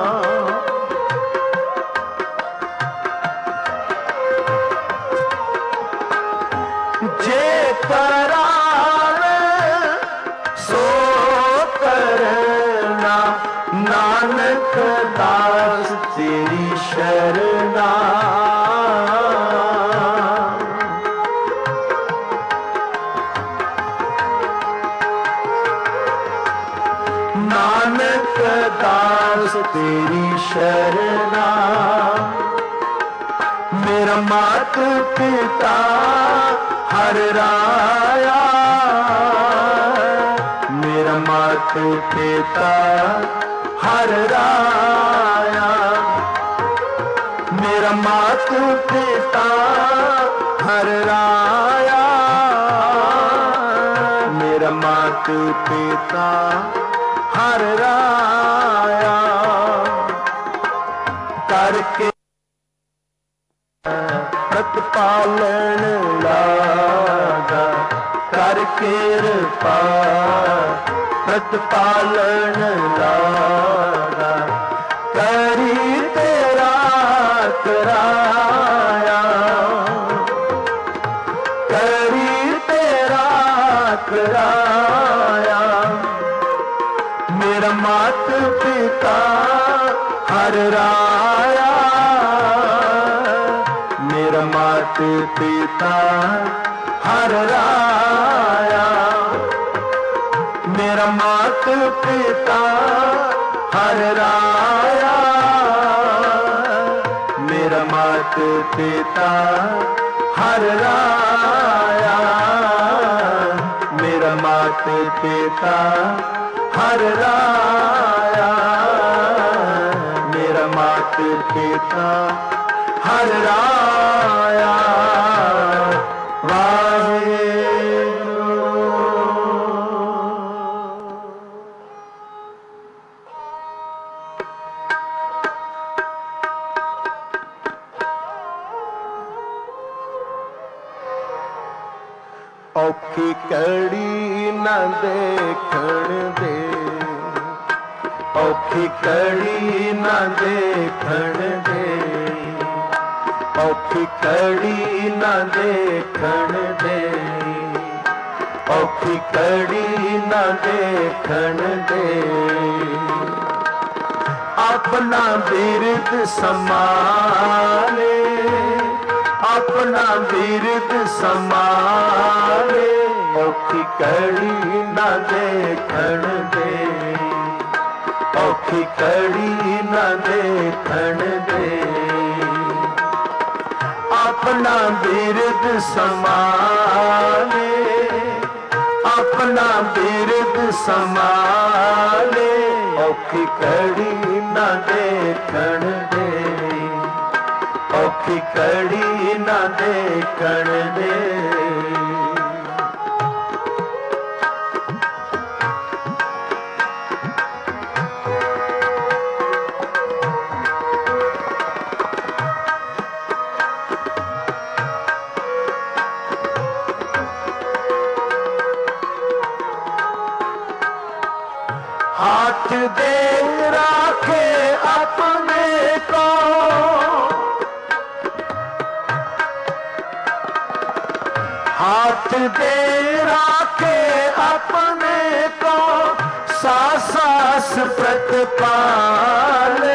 जे करावे सो करना, नानक दास तेरी शरणा। नानक दास तेरी शरणा। मेरा मात पिता हर राया, मेरा मात पिता हर राया, मेरा मात पिता हर राया, मेरा मात पिता हर राया। करके प्रतिपालन लागा, कर कृपा प्रतिपालन लागा, करी तेरा कराया, करी तेरा कराया। मेरा मात पिता हर राया, मेरा मात पिता हर राया, मेरा मात पिता हर राया, मेरा मात पिता हर राया, मेरा मात पिता हर राया, मेरा मात पिता हर राया। औखी कड़ी न देखण दे, औखी कड़ी न देखण दे, औखी कड़ी न देखण दे, औखी कड़ी न देखण दे। अपना बिरद समाले, अपना बिरद समाले, औखी कड़ी न देखण दे, औखी कड़ी न देखण दे। अपना बिरद समाले, अपना बिरद समाले, औखी कड़ी न देखण दे, औखी औखी घड़ी ना देखण दे। हाथ दे राखे अपने को, हाथ दे राखे अपने को, सास सास प्रतिपाले।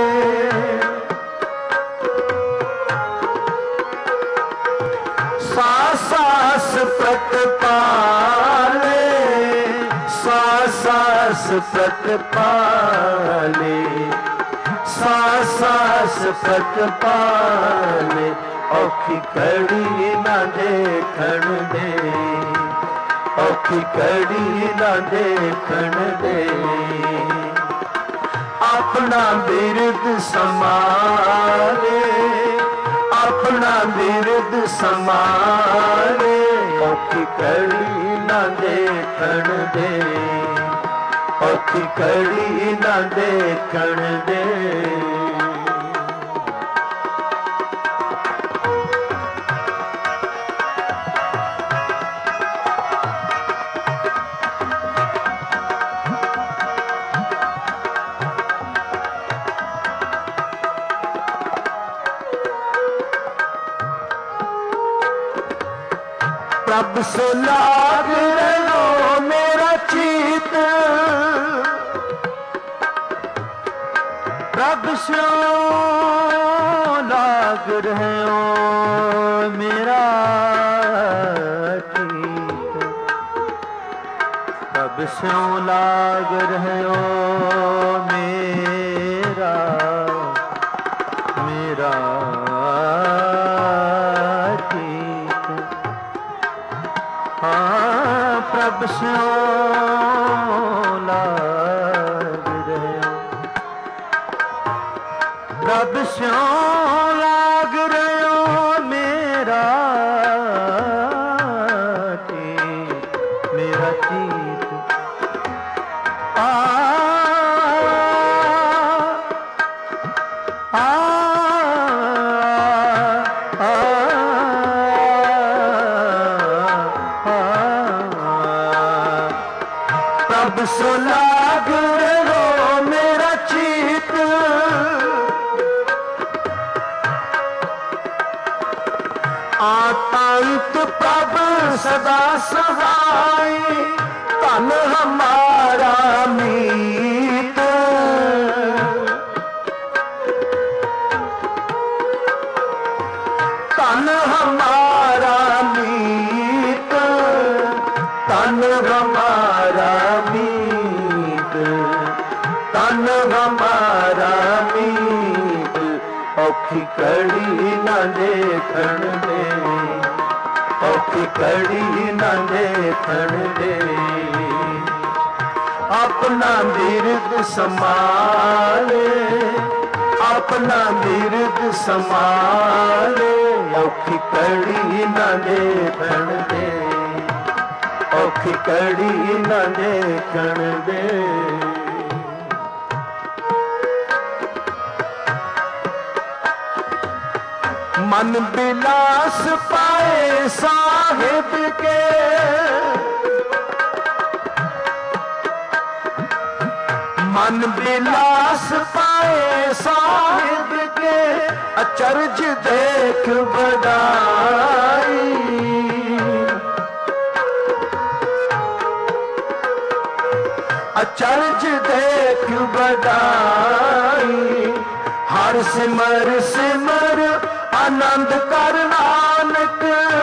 सास सास प्रतिपाले, सास सास प्रतिपाले, सास सास प्रतिपाले। औखी घड़ी ना देखण दे, औखी घड़ी ना देखण दे। अपना बिरद संभाले, अपना बिरद संभाले। औखी घड़ी ना देखण दे, औखी घड़ी ना देखण दे। प्रभ से लाग रहो मेरा चीत, प्रभ से लाग रहो मेरा चीत, प्रभ से लाग रहो मेरा मेरा प्रभ स्यों लाग रहो, प्रभ स्यों लाग रहो मेरा चीत, मेरा चीत। आ आ प्रभ सो लाग रहो मेरा चीत, आतंक प्रभ सदा सहाय, तन हमारा मीत। तन हमारा मीत, तन हमारा मीत, तन हमारा मीत। औखी घड़ी ना देखण दे, औखी घड़ी ना देखण दे। अपना बिरद संभाले, अपना बिरद संभाले। औखी घड़ी ना देखण दे, औखी घड़ी ना देखण दे। मन बिलास पाए साहिब के, मन बिलास पाए साहिब के। अचरज देख बड़ाई, अचरज देख बड़ाई। हर सिमर सिमर आनंद कर नानक,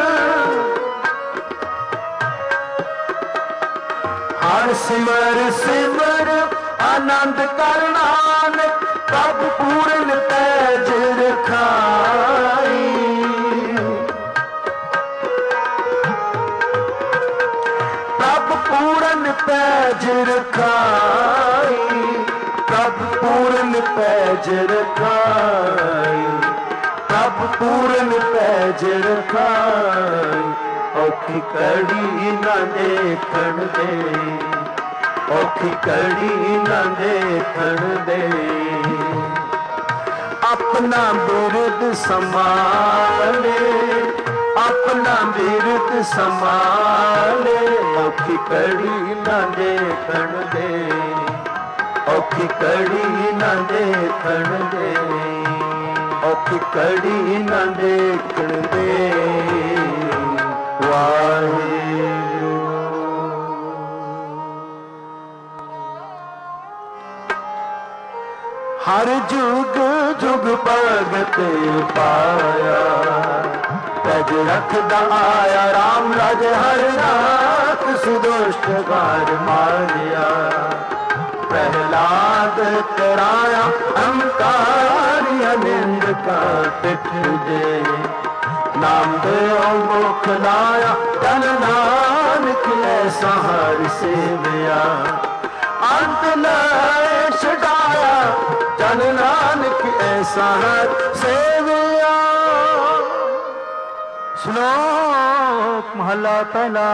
हर सिमर सिमर आनंद कर नानक। प्रभ पूर्ण तेज रखाई, प्रभ पूर्ण तेज रखाई, प्रभ पूर्ण तेज रखाई। प्रभ ਪ੍ਰਭ ਪੂਰਨ ਪੈਜ ਰਖਾਈ, ਔਖੀ ਕੜੀ ਨਾ ਦੇਖਣ ਦੇ, ਔਖੀ ਕੜੀ ਨਾ ਦੇਖਣ ਦੇ। अपना बिरद संभाले, अपना बिरद संभाले, औखी कड़ी न देखण दे, औखी कड़ी न देखण दे, औखी कड़ी न देखण दे। वाहिगुरू। हर जुग जुग भगत पाया, तज रखदा आया राम राज हर नाथ, सुदुष्ट गार मारिया। प्रहलाद कराया अहंकारी, अनिंद का पिठ दे, नाम दे मुख लाया, जन नानक ऐसा हर सेवया। अंत लाए छड़ाया, जन नानक ऐसा हर सेवया। श्लोक महला पहला।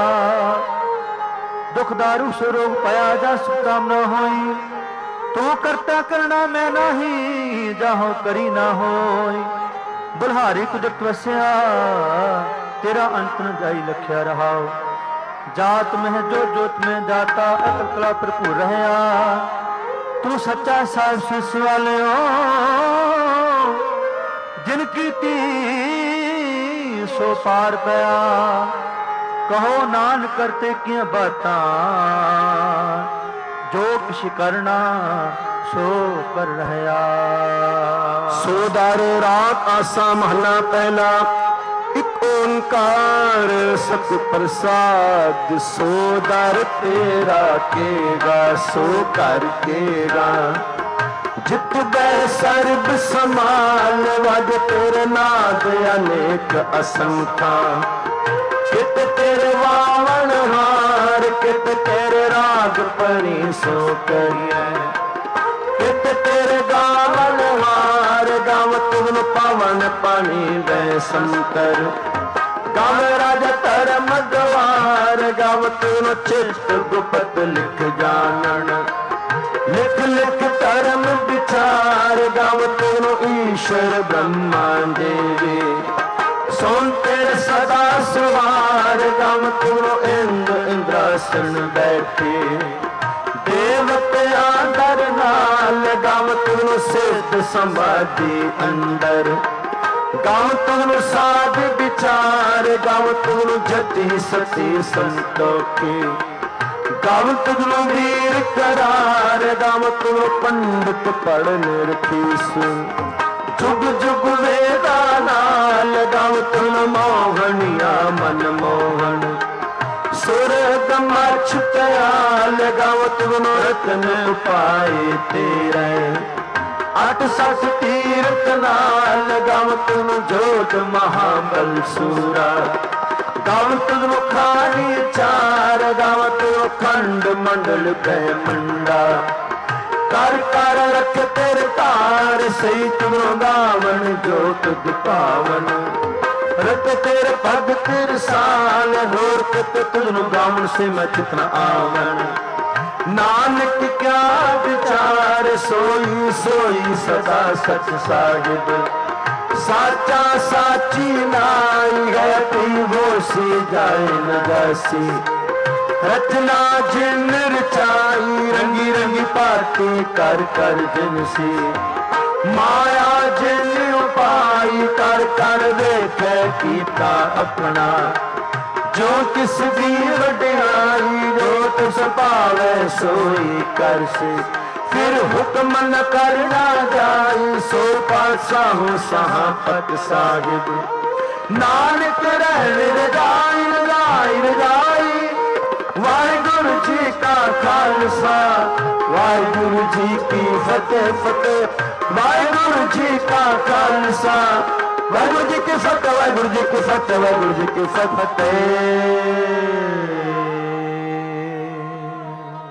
दुख दारू सो रोग पाया, जा सुख काम न होई, तू करता करना मैं नहीं, जाहो करी ना होई। बुल्हारी कुदरत वस्या, तेरा अंत न जाई लख्या रहाओ। जात में जो जोत में जाता, अकल कला भरपूर रहया। तू सच्चा साहिब सिस वाले हो, जिनकी ती सो पार पया। कहो नान करते किया बातां, जो किश करना सो कर रहया। सो दारो रात आसा महला पहला, एक ओंकार सत प्रसाद। सो दर तेरा केगा, सो कर केगा। जित बै सर्ब समाल, वज तेरे नाद अनेक असंखा। कित तेरे वावन हार, कित तेरे राग परी सो करिए। कित तेरे गावन हार, गाव तुम पवन पानी वै संकर। गाव राज धर्म द्वार, गाव तुम चित्त गुप्त लिख जानन। लिख लिख धर्म विचार, गाव तुम ईश्वर ब्रह्मा देवी। सुन तेरे सदा सवार, गाव तुम इंद्र इंद्रासन बैठे। देवत्या दर नाल, गाव तुम सिद्ध समाधि अंदर। गाव तुम साध विचार, गाव तुम जति सती संतोखी। गाव तुम वीर करार, गाव तुम पंडित पढ़ निर्खीस। जुग जुग वेदा नाल, गाव तुम मोहनिया मन मोहन। सुरग मछ दयाल, गाव तुम रतन पाए तेरे। अठ सठ तीर्थ नाल, गाव तुम जोत महाबल सूरा। गाव तुम खानी चार, गाव तुम खंड मंडल ब्रह्मंडा। कर कर रख तेरे तार, सही तुम गावन जोत दिपावन। रत तेरे पग तेरे साल, होर कित तुझ गावन से मैं कितना आवन। नानक क्या विचार, सोई सोई सदा सच साहिब। साचा साची नाई है, तू वो सी जाए न जासी। रचना जिन रचाई, रंगी रंगी पाती कर कर जिनसी। माया जिन उपाई, कर कर देखे कीता अपना। जो किस दी वड्याई, जो तिस पावे सोई करसी। फिर हुक्म न करना जाई, सो पातशाह सहापत साहिब। नानक रहन रजाई रजाई रजाई। वाहिगुरु जी का खालसा, वाहिगुरु जी की फतेह फतेह। वाहिगुरु जी का खालसा, वाहिगुरु जी की फतेह, वाहिगुरु जी की फतेह, वाहिगुरु जी की फतेह।